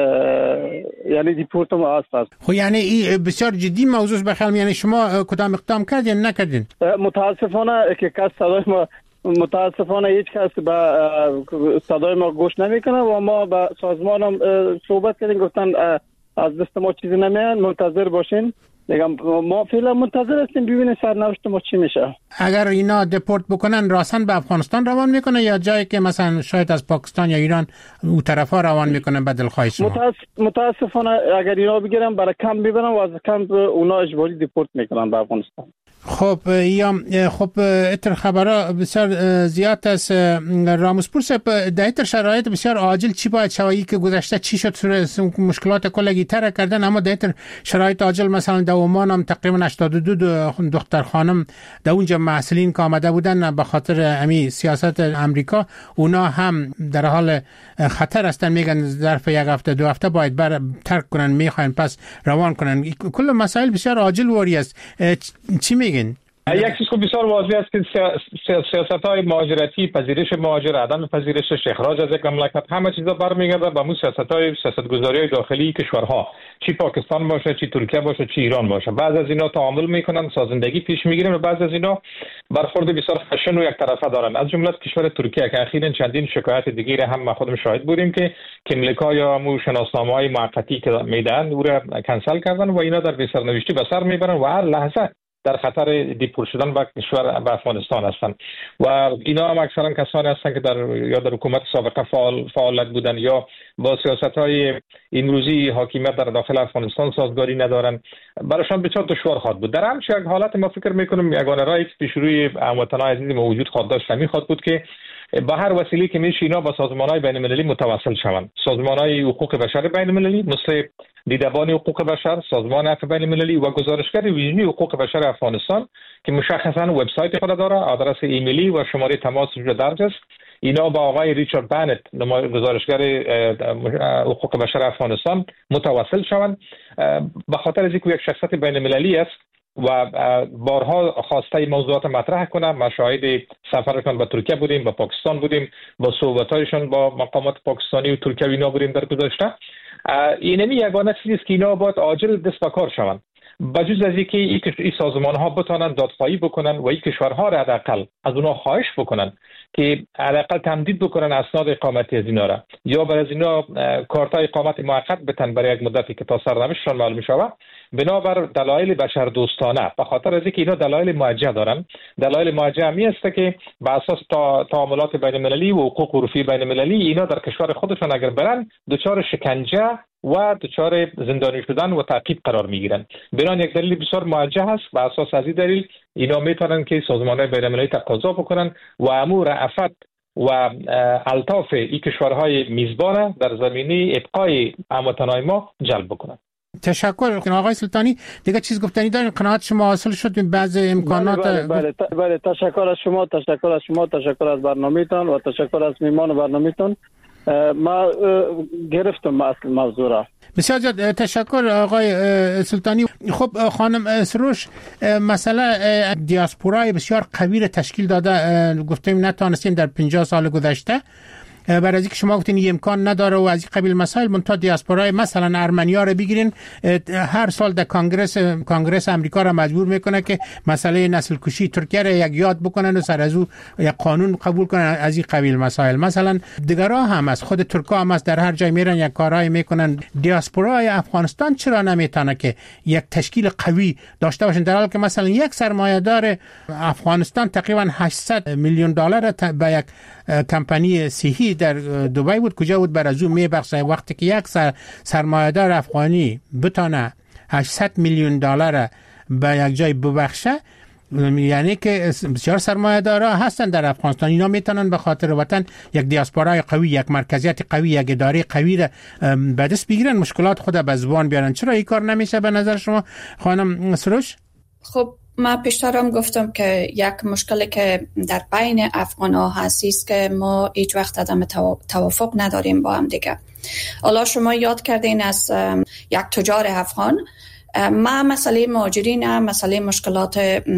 [SPEAKER 8] یعنی دیپورت ما هست.
[SPEAKER 2] خب یعنی این بسیار جدی موضوع بخیر. یعنی شما کدام اقدام کردین نکردین؟
[SPEAKER 8] متاسفانه که کس صدای ما متاسفانه هیچ کس به صدای ما گوش نمیکنه و ما با سازمان هم صحبت کردیم، گفتن از دست ما چیزی نمیاد، منتظر باشین. میگم ما فعلا منتظر هستیم ببینیم سرنوشت ما چی میشه.
[SPEAKER 2] اگر اینا دپورت بکنن راسن به افغانستان روان میکنه یا جایی که مثلا شاید از پاکستان یا ایران اون طرفا روان میکنه به دلخواه شما؟
[SPEAKER 8] متاسف... متاسفانه اگر اینا بگیرن برای کمپ میبرن و از کمپ اونا اجباری دپورت میکنن به افغانستان.
[SPEAKER 2] خب یا خب اتر خبرها بسیار زیاد است. راموسپور صاحب در اتر شرایط بسیار عاجل چی باید شوایی که گذشته چی شد؟ مشکلات کلگی تر کردن، اما در اتر شرایط عاجل مثلا در عمان هم تقریبا هشتاد و دو دختر خانم در اونجا محصلین که آمده بودن به خاطر امی سیاست امریکا، اونا هم در حال خطر هستن. میگن ظرف یک هفته دو هفته باید بر ترک کنن، میخواین پس روان کنن. کل مسائل بسیار عاجل واری است. چی میگن؟
[SPEAKER 4] یک چیز که بسیار واضح است که سیاست‌های مهاجرتی، پذیرش مهاجر، عدم پذیرشش، اخراج از یک مملکت، همه چیزا برمیگرده به مو سیاست‌های سیاست‌گذاری‌های داخلی کشورها، چی پاکستان باشه، چی ترکیه باشه، چی ایران باشه. بعض از اینا تعامل میکنن، سازندگی پیش میگیرن و بعض از اینا برخورد بسیار خشن و یک طرفه دارن. از جمله کشور ترکیه که اخیراً چندین شکایت دیگه هم ما خودم شاهد بودیم که کملیکا یا مو شناسنامه‌های موقتی که میدن او را کنسل کردن و اینا در سرنوشتی به سر میبرن و هر لحظه در خطر دیپورت شدن به کشور به افغانستان هستند و اینا هم اکثرا کسانی هستند که در یا در حکومت سابقه فعال فعالیت بودن یا با سیاست‌های امروزی حاکمیت در داخل افغانستان سازگاری ندارن. برایشان بسیار دشوار خواهد بود. در همچین یک حالت ما فکر میکنم یگانه راهی که پیش روی هموطنان عزیز ما وجود خواهد داشت همین خواهد بود که با هر وسیله که میشه اینا با سازمان‌های بین‌المللی متواصل شوند. سازمان‌های حقوق بشر بین‌المللی مثل دیدبان حقوق بشر، سازمان عفو بین‌المللی و گزارشگر ویژه حقوق بشر افغانستان که مشخصاً وبسایت خود داره، آدرس ایمیلی و شماره تماس وجود درج است. اینا با آقای ریچارد بنت گزارشگر حقوق بشر افغانستان متواصل شوند به خاطر از اینکه یک شخصیت بین‌المللی است و بارها خواسته موضوعات مطرح کنم. ما شاهد سفرشان به ترکیه بودیم، به پاکستان بودیم، با صحبت‌هایشان با مقامات پاکستانی و ترکیه و اینا بودیم در گذشته. اینمی یگانه چیزی است که اینا باید عاجل دست به کار شوند. بجز از اینکه این سازمان‌ها بتوانند دادخواهی بکنن و این کشورها را حداقل از اونها خواهش بکنن که حداقل تمدید بکنن اسناد اقامتی از اینا را یا برای از اینا کارت اقامت موقت بتن برای یک مدتی که تا سرنوشتشان معلوم می‌شود بنابر دلایل بشر دوستانه، به خاطر از اینکه اینا دلایل موجه دارن. دلایل موجه همی است که بر اساس تعاملات بین‌المللی و حقوق عرفی بین‌المللی اینا در کشور خودشان اگر برن دچار شکنجه و دچار زندانی شدن و تعقیب قرار میگیرن. بنان یک دلیل بسیار موجه است. بر اساس از این دلیل اینا میتونن که سازمان‌های بین‌المللی تقاضا بکنن و امور رأفت و الطاف این کشورهای میزبان در زمینه ابقای هموطنان ما جلب بکنن.
[SPEAKER 2] تشکر آقای سلطانی. دیگه چیز گفتنی دارین؟ قناعت شما حاصل شد بعض امکانات؟
[SPEAKER 8] بله بله, بله, بله تشکر از شما، تشکر از شما، تشکر از برنامه‌تان و تشکر از میهمان برنامه‌تان. ما گرفتم اصل موضوع را.
[SPEAKER 2] بسیار زیاد تشکر آقای سلطانی. خب خانم سروش، مثلا دیاسپورای بسیار قوی تشکیل داده، گفتیم نتونستیم در پنجاه سال گذشته برای از اینکه شما گفتین این امکان نداره و از این قبیل مسائل، منتها دیاسپورای مثلا ارمنیا رو بگیرین هر سال در کانگرس کانگرس امریکا را مجبور میکنه که مسئله نسل کشی ترکیه را یک یاد بکنن و سر از او یک قانون قبول کنن از این قبیل مسائل. مثلا دیگرها هم از خود ترکا هم از در هر جای میرن یک کارهای میکنن. دیاسپورای افغانستان چرا نمیتونه که یک تشکیل قوی داشته باشن در حالی که مثلا یک سرمایه‌دار افغانستان تقریبا هشتصد میلیون دلار به یک کمپانی صحی در دبی بود کجا بود بر از اون میبخشه. وقتی که یک سر سرمایه‌دار افغانی بتونه هشتصد میلیون دلار به یک جای ببخشه، یعنی که بسیار سرمایه‌دارا هستن در افغانستان، اینا میتونن به خاطر وطن یک دیاسپورای قوی، یک مرکزیت قوی، یک اداره قوی را به دست بگیرن، مشکلات خود به زبان بیارن. چرا این کار نمیشه به نظر شما خانم سروش؟
[SPEAKER 3] خب ما پیشترم گفتم که یک مشکلی که در بین افغان ها هست است که ما هیچ وقت عدم توافق نداریم با هم دیگه. حالا شما یاد کردین از یک تجار افغان، ما مسئله مهاجرین، مسئله مشکلات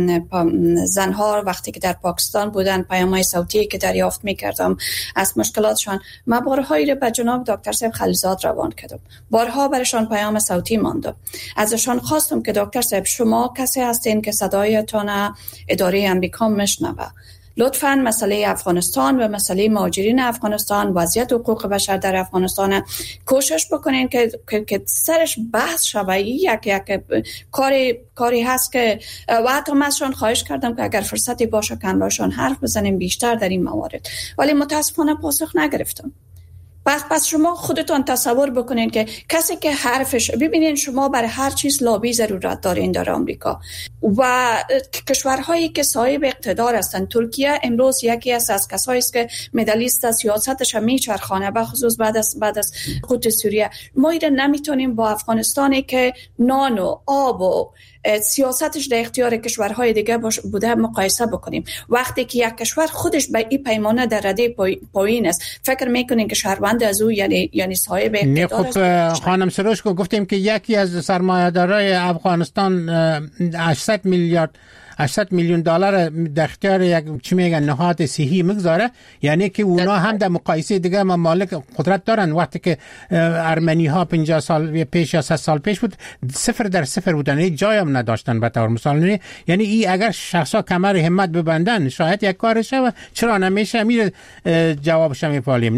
[SPEAKER 3] زنها وقتی که در پاکستان بودن، پیام‌های صوتی که دریافت می‌کردم از مشکلاتشان، ما بارهایی رو به جناب دکتر صاحب خلیزاد روان کردم، بارها برشان پیام صوتی ماندم، ازشان خواستم که دکتر صاحب شما کسی هستین که صدایتان اداره امریکا میشنوه، لطفاً مسئله افغانستان و مسئله مهاجرین افغانستان، وضعیت حقوق بشر در افغانستان کوشش بکنین که که سرش بحث شوه. یک یک کاری کاری هست که و حتی من ازشان خواهش کردم که اگر فرصتی باشه که باشون حرف بزنیم بیشتر در این موارد، ولی متاسفانه پاسخ نگرفتم. پس پس شما خودتان تصور بکنین که کسی که حرفش، ببینین شما برای هر چیز لابی ضرورت دارین در آمریکا و کشورهایی که صاحب اقتدار هستند. ترکیه امروز یکی از از کسایی است که مدلیست سیاستش میچرخانه، به خصوص بعد از بعد از سقوط سوریه. ما ایره نمیتونیم با افغانستانی که نان و آب و سیاستش در اختیار کشورهای دیگه بوده مقایسه بکنیم. وقتی که یک کشور خودش به این پیمانه در رده پایین است، فکر میکنین که شهروند از او یعنی یعنی صاحب اقتدار است؟
[SPEAKER 2] نه خب خانم سروش کو گفتیم که یکی از سرمایه‌دارای افغانستان هشتصد میلیارد هشتصد میلیون دلار در اختیار یک چی میگن نهاد صحی میگذاره، یعنی که اونا هم در مقایسه دیگه ممالک قدرت دارن. وقتی که ارمنی ها پنجاه سال پیش یا صد سال پیش بود صفر در صفر بودن، هیچ جای هم نداشتن به طور مثال. یعنی این اگر شخصا کمر همت ببندن شاید یک کارشه و چرا نمیشه؟ میره جوابش میپالیم. نه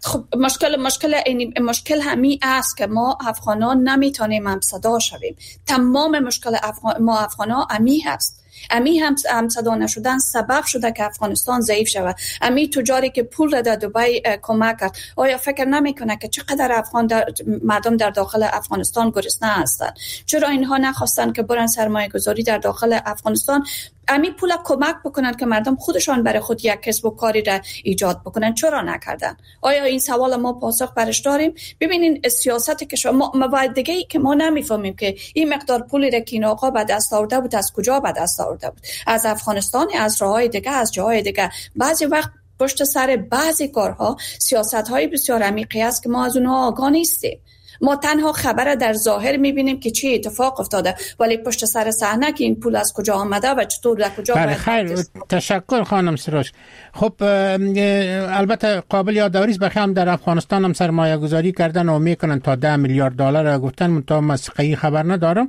[SPEAKER 3] خب مشکل مشکل این مشکل همی است که ما افغانان نمیتونیم هم صدا شویم. تمام مشکل افغان ما افغانان امی هست. امی هم هم صدا نشدن سبب شده که افغانستان ضعیف شود. امی تجاری که پول را در دبی کمک کرد، آیا فکر نمیکنه که چقدر افغان در مردم در داخل افغانستان گرسنه هستند؟ چرا اینها نخواستن که برن سرمایه گذاری در داخل افغانستان امی پول کمک بکنن که مردم خودشان برای خود یک کسب و کاری را ایجاد بکنن؟ چرا نکردن؟ آیا این سوال ما پاسخ برش داریم؟ ببینین سیاست که شما مواد دیگه ای که ما نمیفهمیم که این مقدار پولی را که این آقا به دست آورده بود از کجا به دست آورده بود؟ از افغانستان، از راههای دیگه، از جاهای دیگه. بعضی وقت پشت سر بعضی کارها سیاست‌های بسیار عمیقی است که ما از اونها آگاه نیستیم. ما تنها خبر در ظاهر میبینیم که چی اتفاق افتاده، ولی پشت سر صحنه که این پول از کجا آمده و چطور در کجا
[SPEAKER 2] باید خیر. تشکر خانم سروش. خب البته قابل یادآوری است بخیام در افغانستان هم سرمایه گذاری کردن و میکنن تا ده میلیارد دلار گفتن، منتها مسقی خبر ندارم.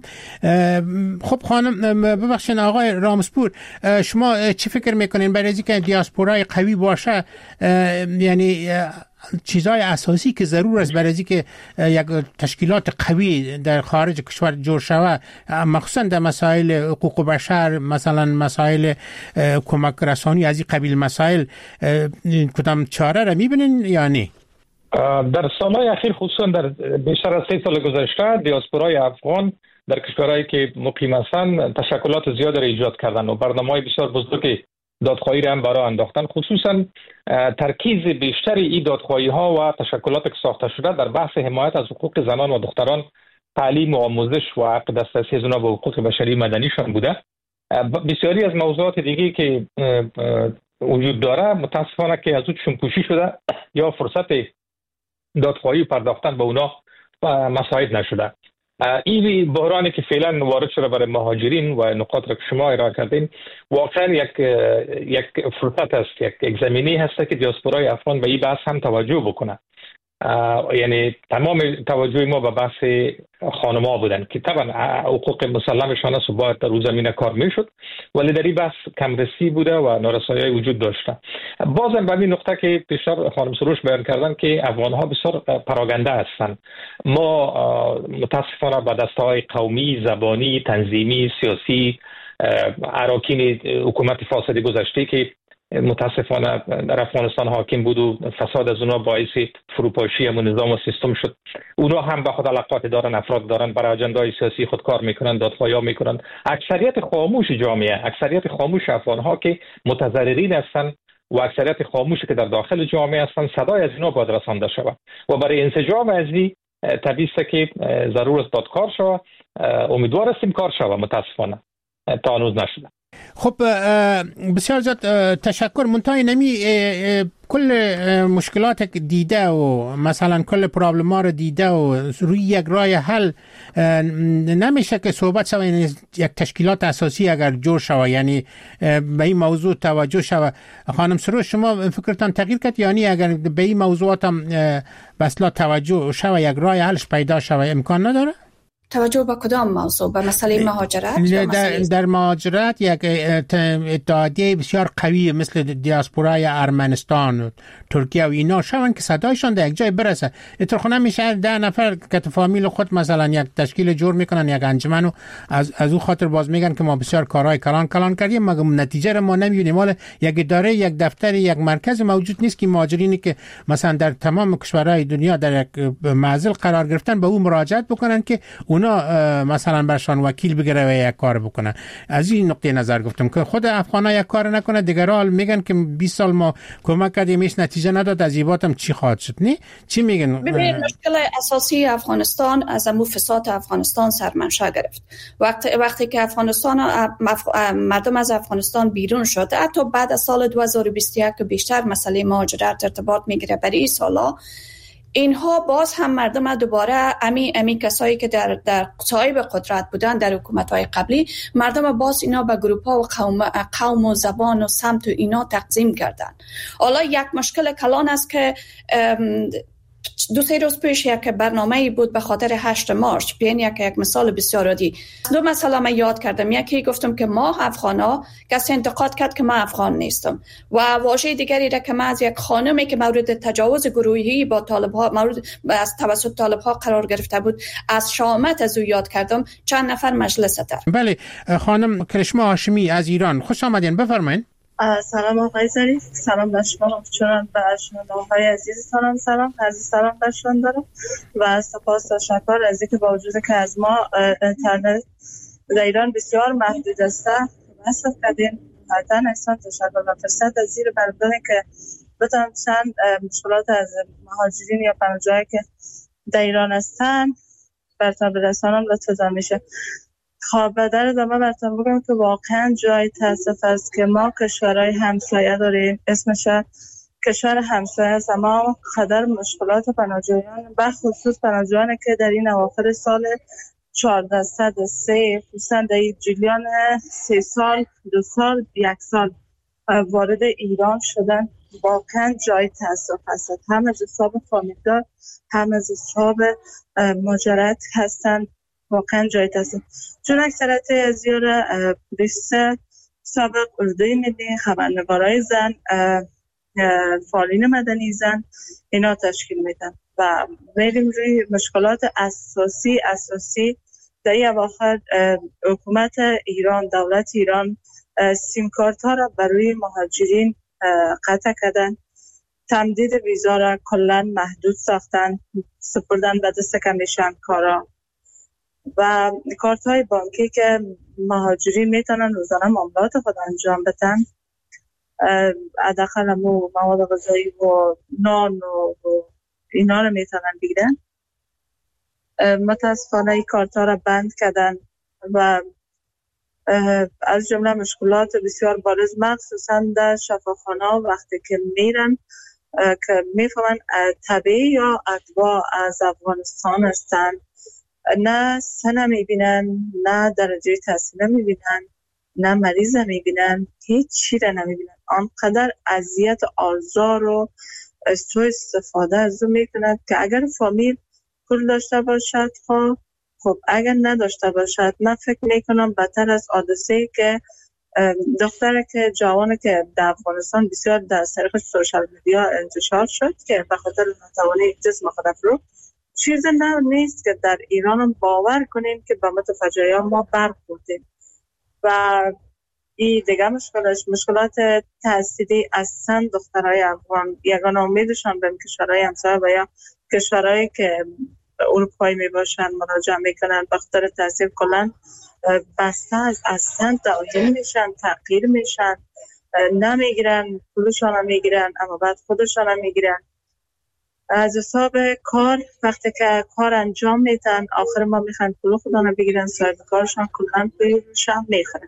[SPEAKER 2] خب خانم ببخشید آقای رامسپور، شما چی فکر میکنین برای اینکه دیاسپورای قوی باشه، یعنی چیزهای اساسی که ضرور است برای اینکه یک تشکیلات قوی در خارج کشور جور شود، مخصوصا در مسائل حقوق بشر، مثلا مسائل کمک رسانی از این قبیل مسائل، کدام چاره را میبینین یا نه؟
[SPEAKER 4] در سالهای اخیر خصوصا در بیشتر از سه سال گذشته دیاسپورای افغان در کشورهایی که مقیم هستند تشکلات زیاد را ایجاد کردن و برنامه‌های بسیار بزرگی دادخواهی را هم برای انداختن. خصوصا ترکیز بیشتر این دادخواهی ها و تشکلات که ساخته شده در بحث حمایت از حقوق زنان و دختران، تعلیم و آموزش و حق دسترسی از اونها به حقوق بشری مدنیشان بوده. بسیاری از موضوعات دیگه که وجود داره متاسفانه که از اون پوشی شده یا فرصت دادخواهی پرداختن به اونها مساعد نشده. این بحرانی که فعلا وارد شده برای مهاجرین و نقاط را که شما ارائه کردین واقعا یک یک فرصت است، یک, یک زمینه هست که دیاسپورای افغان به این بحث هم توجه بکنه. یعنی تمام توجه ما به بحث خانم‌ها بودن که طبعا حقوق مسلمشان است و باید در اون زمینه کار میشد، ولی در این بحث کمرسی بوده و نارسایی وجود داشته. بازم به این نقطه که پیشتر خانم سروش بیان کردن که افغان‌ها بسیار پراگنده هستند. ما متاسفانه به دسته‌های قومی، زبانی، تنظیمی، سیاسی، اراکین حکومت فاسد گذشته که متاسفانه در افغانستان حاکم بود و فساد از اونها باعث فروپاشی همون نظام و سیستم شد. اونها هم به خود علاقات دارن، افراد دارن، برای اجندای سیاسی خود کار میکنن، دادخواهی ها میکنن. اکثریت خاموش جامعه، اکثریت خاموش افغانها که متضررین هستن و اکثریت خاموشی که در داخل جامعه هستن، صدای از اینا باید رسانده شود و برای انسجام از این طبیعی است که ضرور است داد کار شود. امیدوار هستیم کار شود، متاسفانه تا هنوز نشده.
[SPEAKER 2] خب بسیار زیاد تشکر. منتهای نمی کل مشکلات دیده و مثلا کل پرابلم ها رو دیده و روی یک راه حل نمیشه که صحبت شود، یعنی یک تشکیلات اساسی اگر جور شود، یعنی به این موضوع توجه شود. خانم سروش شما فکرتان تغییر کرد، یعنی اگر به این موضوعات هم بسلا توجه شود یک راه حلش پیدا شود امکان نداره؟
[SPEAKER 3] توجه به کدام موضوع؟ به مسئله مهاجرت؟
[SPEAKER 2] در, در مهاجرت یک اتحادیه بسیار قوی مثل دیاسپورای ارمنستان و ترکیه و اینا شون که صدایشان در یک جای برسه. اتفاقا میشه ده نفر که فامیل خود مثلا یک تشکیل جور میکنن، یک انجمن، و از از اون خاطر باز میگن که ما بسیار کارهای کلان کلان کردیم مگر نتیجه رو ما نمیبینیم. حالا یک اداره، یک دفتر، یک مرکز موجود نیست که مهاجرینی که مثلا در تمام کشورهای دنیا در یک معزل قرار گرفتن به اون مراجعت بکنن که اونا مثلا برشان وکیل بگیره و یک کار بکنن. از این نقطه نظر گفتم که خود افغانا یک کار نکنه، دیگران میگن که بیست سال ما کمک کردیم هیچ نتیجه نداد، از ایباتم چی خواهد شد؟ نه چی میگن؟
[SPEAKER 3] ببین مشکل اساسی افغانستان از امو فساد افغانستان سرمنشأ گرفت. وقتی وقتی که افغانستان مردم از افغانستان بیرون شد، حتی بعد از سال دو هزار و بیست و یک که بیشتر مسئله مهاجرت ارتباط میگیره برای این سالا، اینها باز هم مردم دوباره امی امی کسایی که در در صاحب قدرت بودن در حکومت‌های قبلی، مردم باز اینا به گروه‌ها و قوم قوم و زبان و سمت و اینا تقسیم کردن. حالا یک مشکل کلان است که دو سه روز پیش یک برنامه‌ای بود به خاطر هشت مارچ، بیان یک یک مثال بسیار عادی. دو مسئله من یاد کردم. یکی گفتم که ما افغانا، کسی انتقاد کرد که من افغان نیستم، و واژه دیگری را که من از یک خانمی که مورد تجاوز گروهی با طالب‌ها مورد از توسط طالب‌ها قرار گرفته بود از شامت از او یاد کردم. چند نفر مجلس در.
[SPEAKER 2] بله خانم کرشما هاشمی از ایران، خوش آمدین، بفرمایید.
[SPEAKER 9] سلام آقای ظریف، سلام به شما، چون به شنونده‌های عزیزتانم سلام، عزیز سلام برشون دارم و سپاس و شکر از اینکه با وجود که از ما اینترنت در ایران بسیار محدود است مصرف کردین. حتما انسان تشکر و فرصت از زیر برداشت که بتونم چند مشکلات از مهاجرین یا پناهجویانی که در ایران هستن براتون برسانم لطفاً میشه. خب در ادامه براتون بگم که واقعا جای تاسف است که ما کشورهای همسایه داریم، اسمش کشور همسایه است، اما قدر مشکلات پناهجویان و خصوص پناهجویانی که در این اواخر سال چهارده صد و سه خصوصا در جریان سه سال دو سال یک سال وارد ایران شدن واقعا جای تاسف است. هم از حساب فامیلدار هم از حساب مهاجرت هستند، واقعا جای تاسف. چون اکثرت از یار پلیس سابق اردوی ملی، خبرنگارای زن، فعالین مدنی زن اینا تشکیل میدن و میریم روی مشکلات اساسی اساسی در این اواخر حکومت ایران، دولت ایران سیم کارت ها را برای مهاجرین قطع کردن، تمدید ویزا را کلا محدود ساختن، سپردن به دست کمیشن کارا و کارت های بانکی که مهاجرین میتونن روزانه معاملات خود انجام بدن، حداقل مو مواد غذایی و نان و اینا رو میتونن بگیرن. متاسفانه این کارت ها را بند کردن و از جمله مشکلات بسیار بارز مخصوصا در شفاخانه وقتی که میرن که میفهمن طبیعی یا ادوا از افغانستان هستن، نه سنه میبینن، نه درجه تحصیل میبینن، نه مریض میبینن، هیچ چی را نمیبینن. آنقدر اذیت آزار و سوء استفاده از اون میکنند که اگر فامیل پول داشته باشد خب خب اگر نداشته باشد، من فکر میکنم بدتر از حادثه‌ای که دختره که جوانه که در افغانستان بسیار در طریق سوشال میدیا انتشار شد که به خاطر ناتوانی جسم خود رو، چیز نه نیست که در ایران باور کنیم که به متفجعی ما برخوردیم و این دیگه مشکلش مشکلات تحصیلی اصلا دخترای افغان یگانه امیدشان به کشورهای همسایه و یا کشورهایی که اروپایی می باشن مراجعه میکنن، به خاطر تحصیل کلا بسته از اصلا تعیین میشن، تغییر میشن، نمیگیرن، پولشان هم میگیرن اما بعد خودشان هم میگیرن. از حساب کار وقتی که کار انجام میدن آخر ما میخوان پول خودشان بگیرن، صاحب کارشان کلا پولشان میخورن،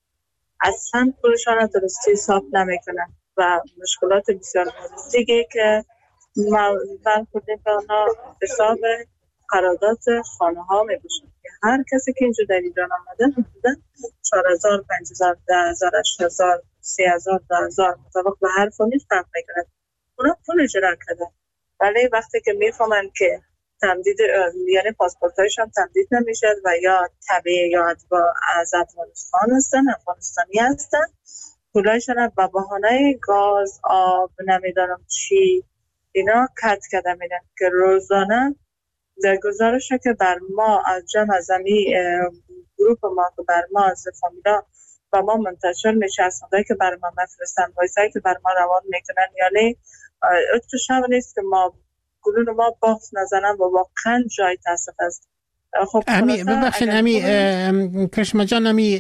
[SPEAKER 9] اصلا پولشان رو درستی حساب نمیکنن و مشکلات بسیار دیگه که ما برخوردیم به آنها حساب قرارداد خانه ها می باشن که هر کسی که اینجا در ایران آمده حدودا چهار هزار، پنج هزار، ده هزار، هشت هزار، سی هزار، ده هزار مطابق به هر فامیل فرق میکنه. اونا پول اجرا کردن ولی وقتی که میفهمن که تمدید یعنی پاسپورت هایشان تمدید نمیشه و یا طبیعی یا ادوا از افغانستان هستن، افغانستانی هستن، پولایشان به بهانه گاز، آب، نمیدانم چی اینا کت کرده میدن که روزانه در گزارش که بر ما از جمع زمین گروپ ما که بر ما از فامیلا و ما منتشر میشه، اصنایی که بر ما مفرستن، وایسایی که بر ما روان میکنن، یعنی اتو شب نیست که ما گلون ما باخت نزنن و واقعا جای تاسف است. خب
[SPEAKER 2] امی ببخشید امی کرشما جان، امی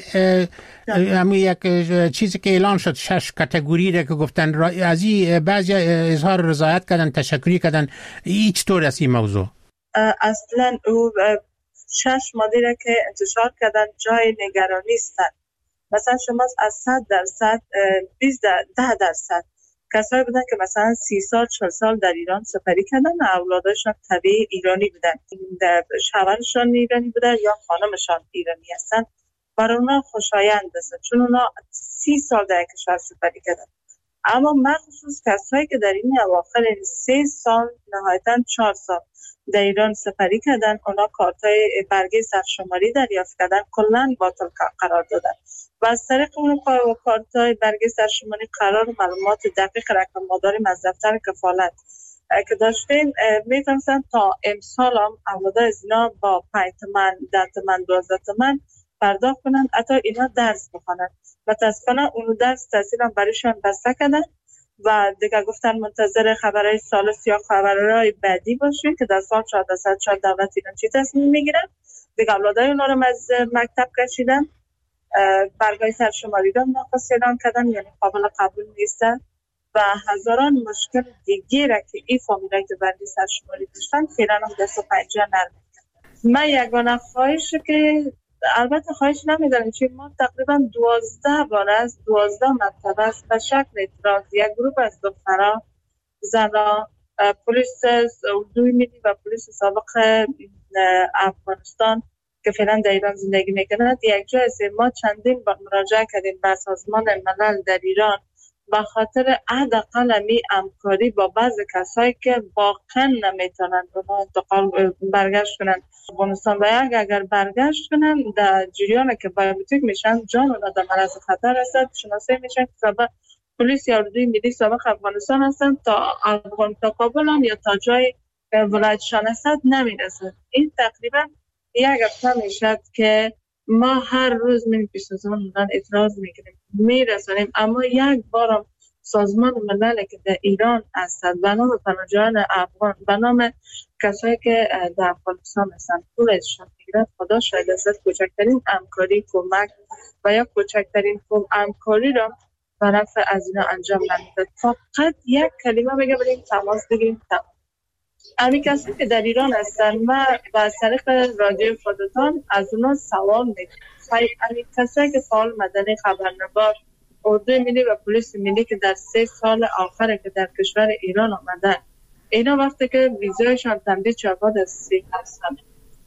[SPEAKER 2] امی یک چیزی که اعلان شد شش کاتگوری را که گفتن از این بعضی اظهار رضایت کردن، تشکری کردن، هیچ طور است این موضوع؟
[SPEAKER 9] اصلا او شش ماده را که انتشار کردن جای نگرانی است. مثلا شما از صد درصد بیست ده درصد کسایی بودن که مثلا سی سال چهل سال در ایران سپری کردن، اولادشان طبیعی ایرانی بودن، شوهرشان ایرانی بودن یا خانمشان ایرانی هستن، برای اونا خوشایند است چون اونا سی سال در کشور سپری کردن. اما مخصوص کسایی که در این اواخر سه سال نهایتاً چهار سال در ایران سفری کردن، اونا کارتای برگه سرشماری دریافت کردن، کلاً باطل قرار دادن و از طریق اون کارتای برگه سرشماری قرار معلومات دقیق رقم مداری از دفتر کفالت که داشتیم میتونستن تا امسال هم اولادای از اینا با پنج تومن، ده تومن، دوازده تومن پرداخت کنن، حتی اینا درس بخونن. متاسفانه اون درس تاثیر هم برایشان بسته کردن و دیگه گفتن منتظر خبرهای ثالث یا خبرهای بعدی باشین که در سال چهارده صد چهار دولت ایران چی تصمیم میگیرن. دیگه اولادای اونا رو از مکتب کشیدن، برگای سرشماری رو ناقص اعلام کردن، یعنی قابل قبول نیستن و هزاران مشکل دیگه را که این فامیلایی که برگای سرشماری داشتن فعلا هم دست و پنجه نرم. من یگانه خواهش که البته خواهش نمیدارم چون ما تقریبا دوازده بار از دوازده مرتبه است به شکل اعتراض یک گروه از دخترها، زنها، پلیس اردوی ملی و پلیس سابق افغانستان که فعلا در ایران زندگی میکنند یک جای از ما چندین بار مراجعه کردیم به سازمان ملل در ایران به خاطر حداقل امی همکاری با بعض کسایی که واقعا نمیتونن انتقال برگشت کنن افغانستان و یک اگر برگشت کنن در جریان که بایومتریک میشن جان اونا در معرض خطر هست، شناسایی میشن که سابق پلیس یا اردوی ملی سابق افغانستان هستن تا افغان تا کابل هم یا تا جای ولایتشان هست نمیرسن. این تقریبا یک هفته میشد که ما هر روز می پیش سازمان ملل اعتراض میکنیم میرسانیم، اما یک بار سازمان ملل که در ایران هست به نام پناهجویان افغان، به نام کسایی که در افغانستان هستن پولشان میگیرد، خدا شاید است کوچکترین همکاری کمک و یا کوچکترین همکاری را طرف از اینا انجام نمیده. فقط یک کلمه بگه بریم تماس بگیریم تماس. امی کسی که در ایران هستن و با طریق رادیو خودتان از اونا سوال میکنم. امی کسی که فعال مدنی، خبرنگار، اردوی ملی و پلیس ملی که در سه سال آخر که در کشور ایران آمدن، اینا وقتی که ویزایشان تمدید شود بعد از سه هستن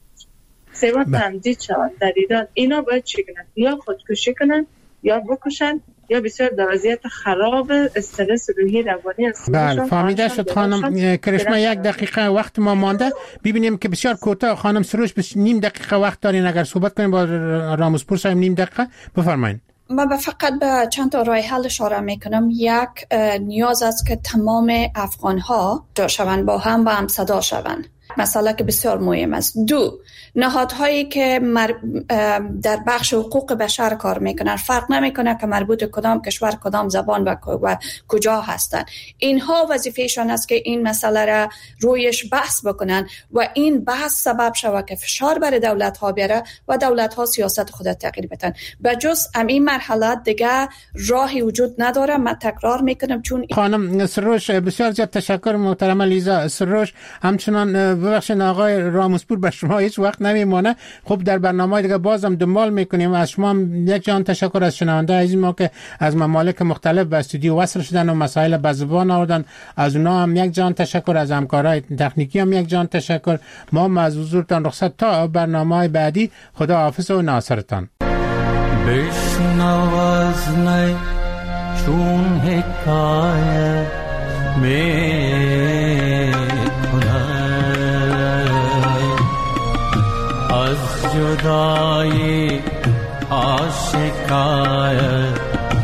[SPEAKER 9] سه وقت تمدید شود در ایران، اینا باید چی کنن؟ یا خودکشی کنن یا بکشن یا بسیار در وضعیت خراب استرس روحی روانی است.
[SPEAKER 2] بله فهمیده شد خانم کرشما. یک دقیقه وقت ما مانده، ببینیم که بسیار کوتاه خانم سروش بس نیم دقیقه وقت دارین اگر صحبت کنیم با راموزپور صاحب نیم دقیقه بفرمایید.
[SPEAKER 3] من فقط به چند تا راه حل اشاره میکنم. یک نیاز است که تمام افغان ها جا شوند، با هم با هم صدا شوند، مسئله که بسیار مهم است. دو، نهادهایی که مر... در بخش حقوق بشر کار میکنن، فرق نمیکنه که مربوط کدام کشور، کدام زبان و, و کجا هستن، اینها وظیفهشان است که این مسئله را رویش بحث بکنن و این بحث سبب شود که فشار بر دولت ها بیاره و دولت ها سیاست خود تغییر بدن. به جز این مرحله دیگه راهی وجود نداره. من تکرار میکنم چون
[SPEAKER 2] خانم سروش بسیار زیاد تشکر محترمه لیزا سروش. همچنان ببخشید آقای راموزپور به شما هیچ وقت نمیمونه. خب در برنامه دیگه بازم دنبال میکنیم. از شما یک جان تشکر از شنونده عزیز ما که از ممالک مختلف به استودیو وصل شدن و مسائل به زبان آوردن، از اونا هم یک جان تشکر، از همکارای تکنیکی هم یک جان تشکر. ما از حضورتان رخصت تا برنامه بعدی. خدا حافظ و ناصرتان.
[SPEAKER 10] بشنو از نی چون حکایت می از جدایی آشکایت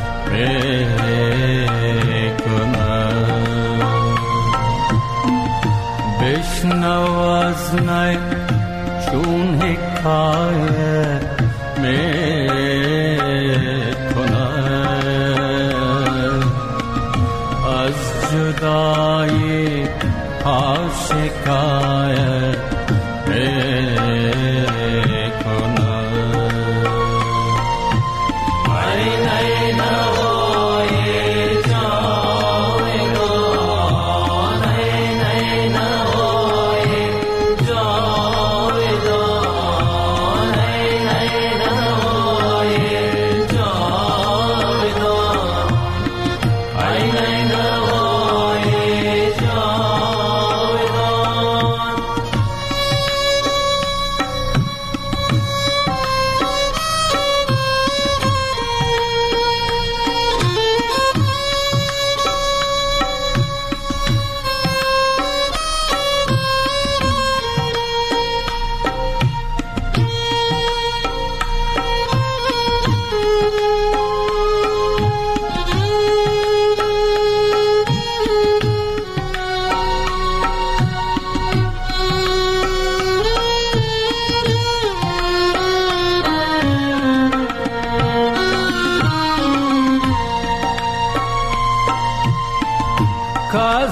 [SPEAKER 10] میکنم. بشنو از نی چون حکایت میکنم از جدایی آشکایت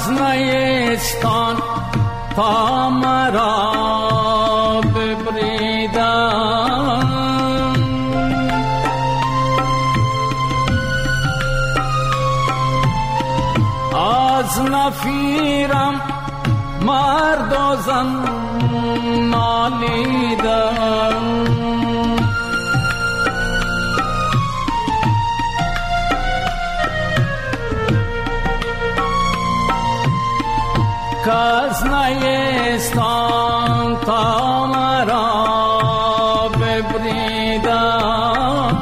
[SPEAKER 10] از نیستان تا مرا ببریدن، از نفیرم مرد و زن نالیدن، کس نیستان تا مرا ببریدن،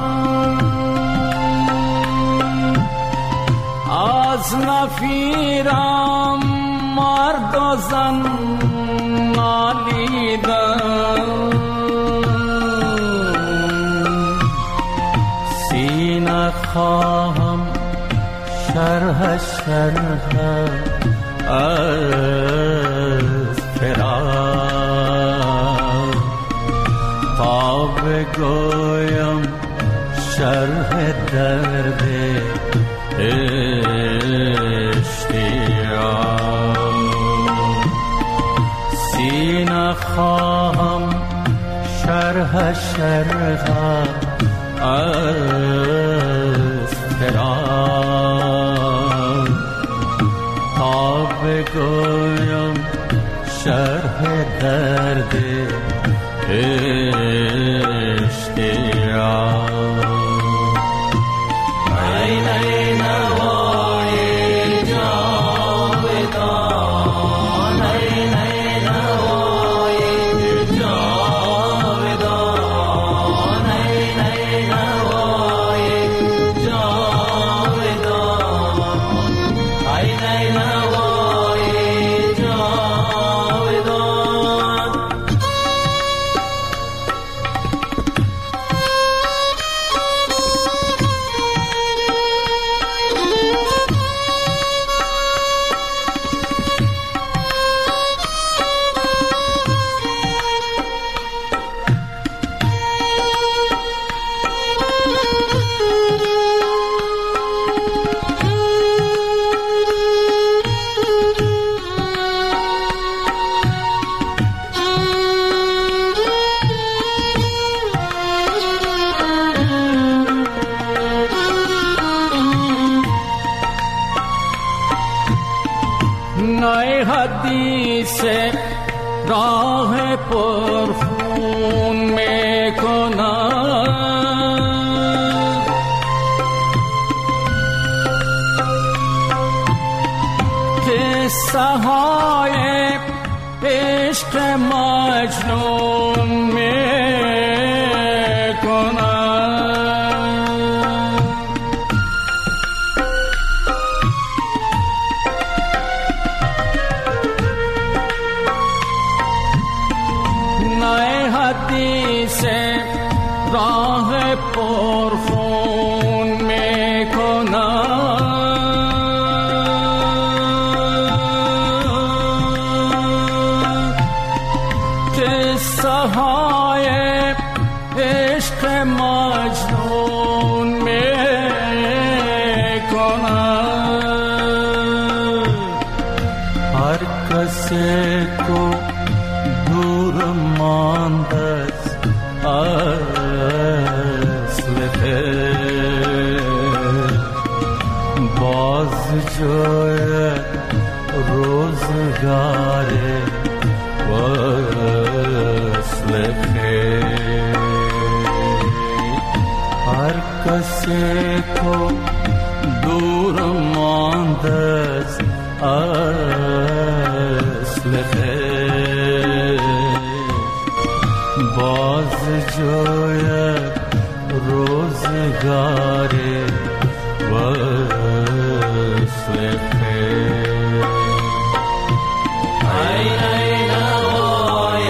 [SPEAKER 10] از نفیرم مرد و زن نالیدن، سینه خواهم شرح شرح از فراق، تا بگویم شرح درد اشتیاق، سینه خواهم شرح شرح از فراق، تا بگویم شرح درد اشتیاق. ای ای نوای جاودان، ای ای نوای جاودان، ای ای نوای جاودان، ای ای نوای جاودان. نای حدیث راه پرخون میکنم، قصه های عشق مجنون میکنم، نای حدیث راه پرخون میکنم، قصه های عشق مجنون میکنم، هر کسی کو دور مانده اصل خیر، باز جای روزگار وصل خیر، هر کسی کو دور مانده اصل خیر، باز جای روزگار وصل خیر. ای ای نوای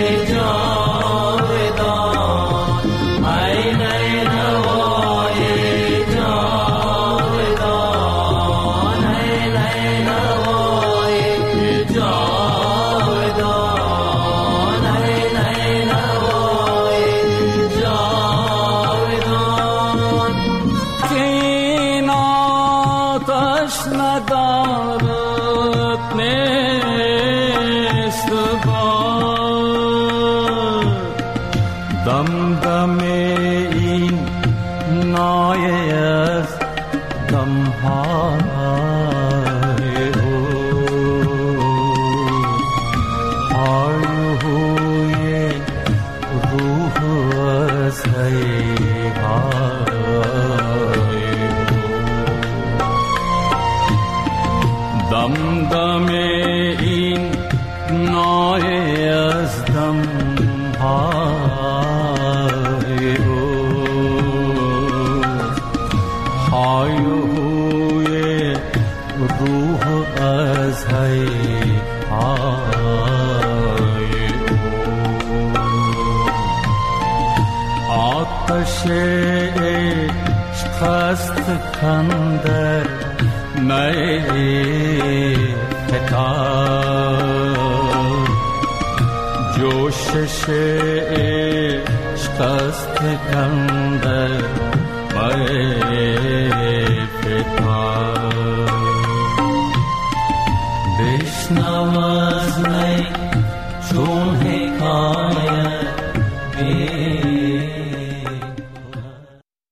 [SPEAKER 10] جاودان، ای ای نوای جاودان، ای ای نوای جاودان، ای ای نوای جاودان. که این آتش ندارد دم این نای از دمهای او آیوی روح از هیهای دم دم این نای از دمهای او آیوی روح از هیهای آتش عشق است کاندر می فتاد جوشش عشق است کاندر می